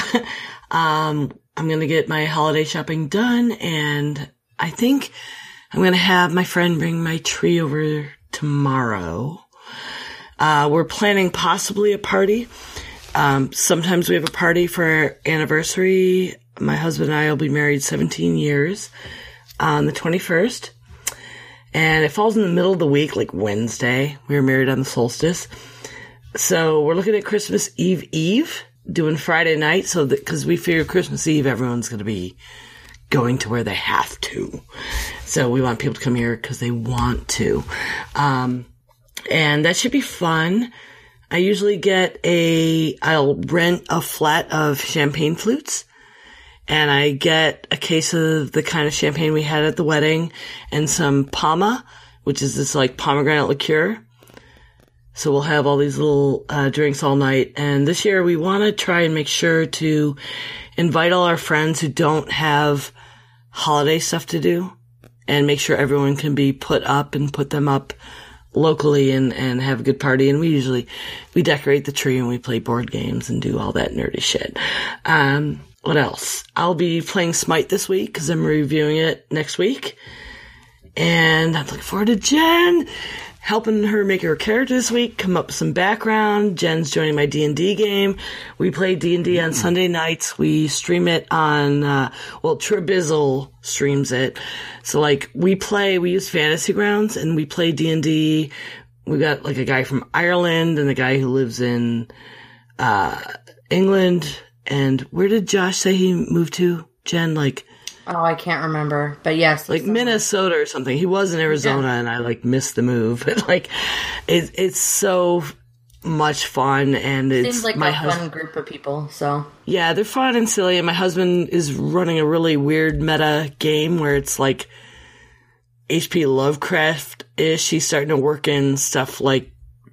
S3: um, I'm going to get my holiday shopping done, and I think I'm going to have my friend bring my tree over tomorrow. Uh, we're planning possibly a party. Um, sometimes we have a party for our anniversary. My husband and I will be married seventeen years on the twenty-first. And it falls in the middle of the week, like Wednesday. We were married on the solstice. So we're looking at Christmas Eve Eve, doing Friday night, so that, because we figure Christmas Eve everyone's going to be going to where they have to. So we want people to come here because they want to. Um, and that should be fun. I usually get a, I'll rent a flat of champagne flutes, and I get a case of the kind of champagne we had at the wedding, and some Palma, which is this like pomegranate liqueur. So we'll have all these little uh, drinks all night. And this year we want to try and make sure to invite all our friends who don't have holiday stuff to do and make sure everyone can be put up and put them up locally and, and have a good party. And we usually, we decorate the tree and we play board games and do all that nerdy shit. Um, what else? I'll be playing Smite this week because I'm reviewing it next week. And I'm looking forward to Jen helping her make her character this week, come up with some background. Jen's joining my D and D game. We play D and D on Sunday nights. We stream it on, uh, well, Tribizzle streams it. So, like, we play, we use Fantasy Grounds, and we play D and D. We got, like, a guy from Ireland and a guy who lives in, uh, England. And where did Josh say he moved to, Jen? Like,
S4: oh, I can't remember, but yes.
S3: Like Minnesota or something. He was in Arizona, yeah. And I, like, missed the move. But, like, it, it's so much fun, and it's...
S4: Seems like
S3: my
S4: a
S3: hus-
S4: fun group of people, so...
S3: Yeah, they're fun and silly, and my husband is running a really weird meta game where it's, like, H P Lovecraft-ish. He's starting to work in stuff like...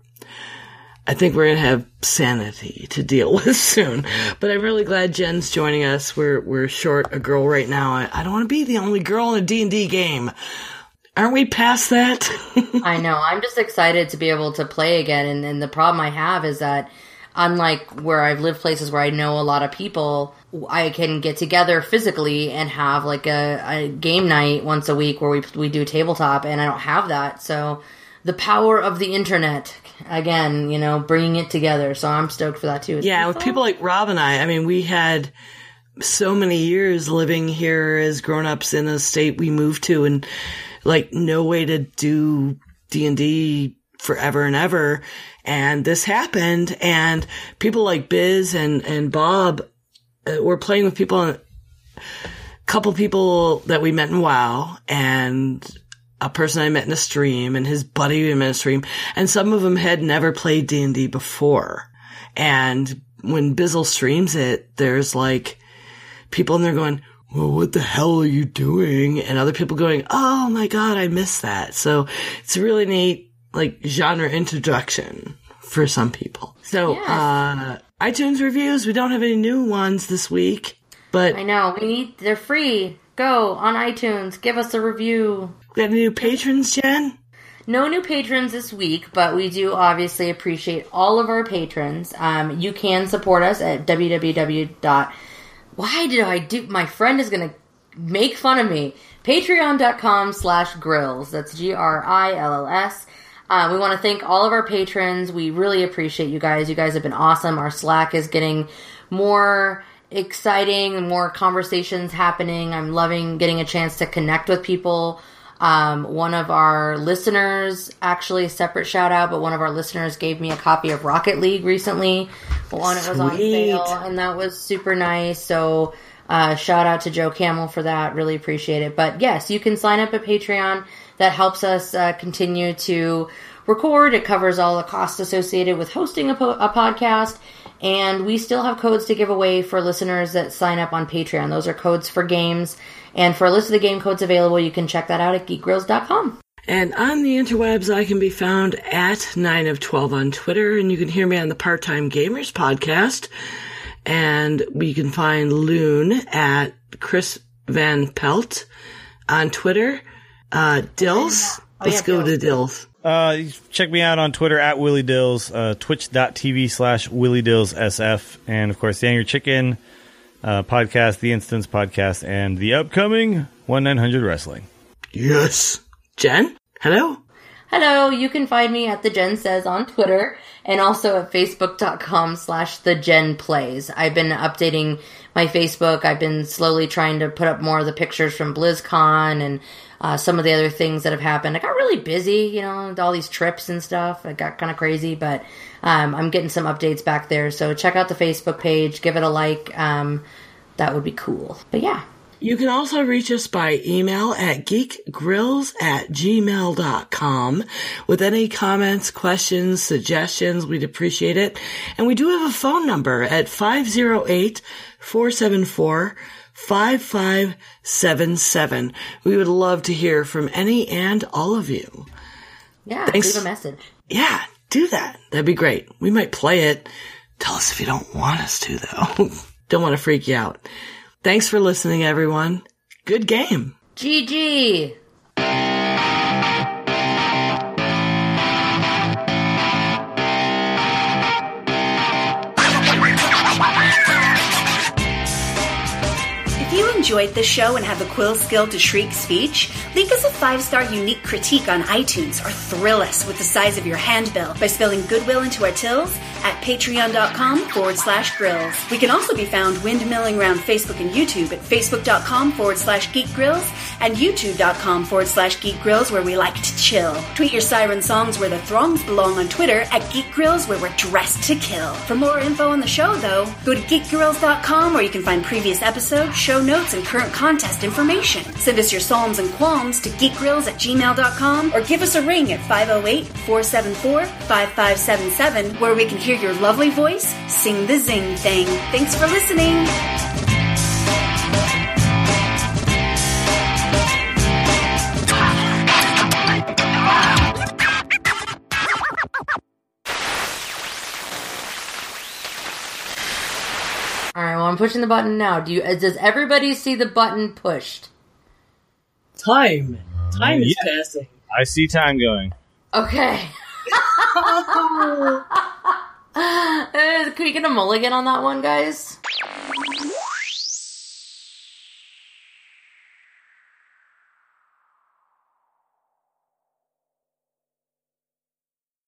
S3: I think we're going to have sanity to deal with soon. But I'm really glad Jen's joining us. We're we're short a girl right now. I, I don't want to be the only girl in a D and D game. Aren't we past that?
S4: I know. I'm just excited to be able to play again. And, and the problem I have is that unlike where I've lived places where I know a lot of people, I can get together physically and have like a, a game night once a week where we we do tabletop, and I don't have that. So the power of the internet, again, you know, bringing it together. So I'm stoked for that too. It's
S3: yeah, with
S4: fun.
S3: people like Rob and I, I mean, we had so many years living here as grown-ups in a state we moved to, and like no way to do D and D forever and ever. And this happened, and people like Biz and, and Bob uh, were playing with people, a couple people that we met in WoW, and a person I met in a stream, and his buddy we met in a stream, and some of them had never played D and D before. And when Bizzle streams it, there's like people in there going, well, what the hell are you doing? And other people going, oh my god, I missed that. So it's a really neat, like, genre introduction for some people. So,
S4: yes.
S3: uh, iTunes reviews, we don't have any new ones this week, but
S4: I know, we need, they're free. Go on iTunes, give us a review.
S3: We got any new patrons, Jen?
S4: No new patrons this week, but we do obviously appreciate all of our patrons. Um, you can support us at www. Why did I do... My friend is going to make fun of me. Patreon.com slash grills. That's G R I L L S. Uh, we want to thank all of our patrons. We really appreciate you guys. You guys have been awesome. Our Slack is getting more exciting and more conversations happening. I'm loving getting a chance to connect with people. Um, one of our listeners, actually a separate shout out, but one of our listeners gave me a copy of Rocket League recently when it was on sale, and that was super nice. So, uh, shout out to Joe Camel for that. Really appreciate it. But yes, you can sign up at Patreon. That helps us, uh, continue to record. It covers all the costs associated with hosting a, po- a podcast. And we still have codes to give away for listeners that sign up on Patreon. Those are codes for games. And for a list of the game codes available, you can check that out at geek grills dot com.
S3: And on the interwebs, I can be found at nine of twelve on Twitter, and you can hear me on the Part-Time Gamers podcast. And we can find Loon at Chris Van Pelt on Twitter. Uh, Dills?
S4: Oh,
S3: Let's
S4: yeah,
S3: go
S4: Dills.
S3: to Dills.
S5: Uh, check me out on Twitter at Willie Dills, uh, twitch.tv slash Willie Dills SF, and of course, Dan Your Chicken uh, podcast, The Instance podcast, and the upcoming one nine hundred Wrestling.
S3: Yes. Jen? Hello?
S4: Hello, you can find me at The Jen Says on Twitter and also at facebook.com slash The Jen Plays. I've been updating my Facebook. I've been slowly trying to put up more of the pictures from BlizzCon and uh, some of the other things that have happened. I got really busy, you know, all these trips and stuff. It got kind of crazy, but um, I'm getting some updates back there. So check out the Facebook page, give it a like. Um, that would be cool. But yeah.
S3: You can also reach us by email at geekgrills at gmail dot com with any comments, questions, suggestions. We'd appreciate it. And we do have a phone number at five oh eight, four seven four, five five seven seven. We would love to hear from any and all of you.
S4: Yeah,
S3: Thanks.
S4: leave a message.
S3: Yeah, do that. That'd be great. We might play it. Tell us if you don't want us to, though. Don't want to freak you out. Thanks for listening, everyone. Good game.
S4: G G.
S6: enjoyed this show and have the quill skill to shriek speech, leave us a five-star unique critique on iTunes or thrill us with the size of your handbill by spilling goodwill into our tills at patreon.com forward slash grills. We can also be found windmilling around Facebook and YouTube at facebook.com forward slash geek grills and youtube.com forward slash geek grills where we like to chill. Tweet your siren songs where the throngs belong on Twitter at Geek Grills where we're dressed to kill. For more info on the show, though, go to geek grills dot com where you can find previous episodes, show notes, and current contest information. Send us your psalms and qualms to geekgrills at gmail dot com or give us a ring at five oh eight, four seven four, five five seven seven where we can hear your lovely voice sing the zing thing. Thanks for listening.
S4: Alright, well, I'm pushing the button now. Do you? Does everybody see the button pushed?
S3: Time. Time is
S5: Yeah.
S3: passing.
S5: I see time going.
S4: Okay. Uh, Can we get a mulligan on that one, guys?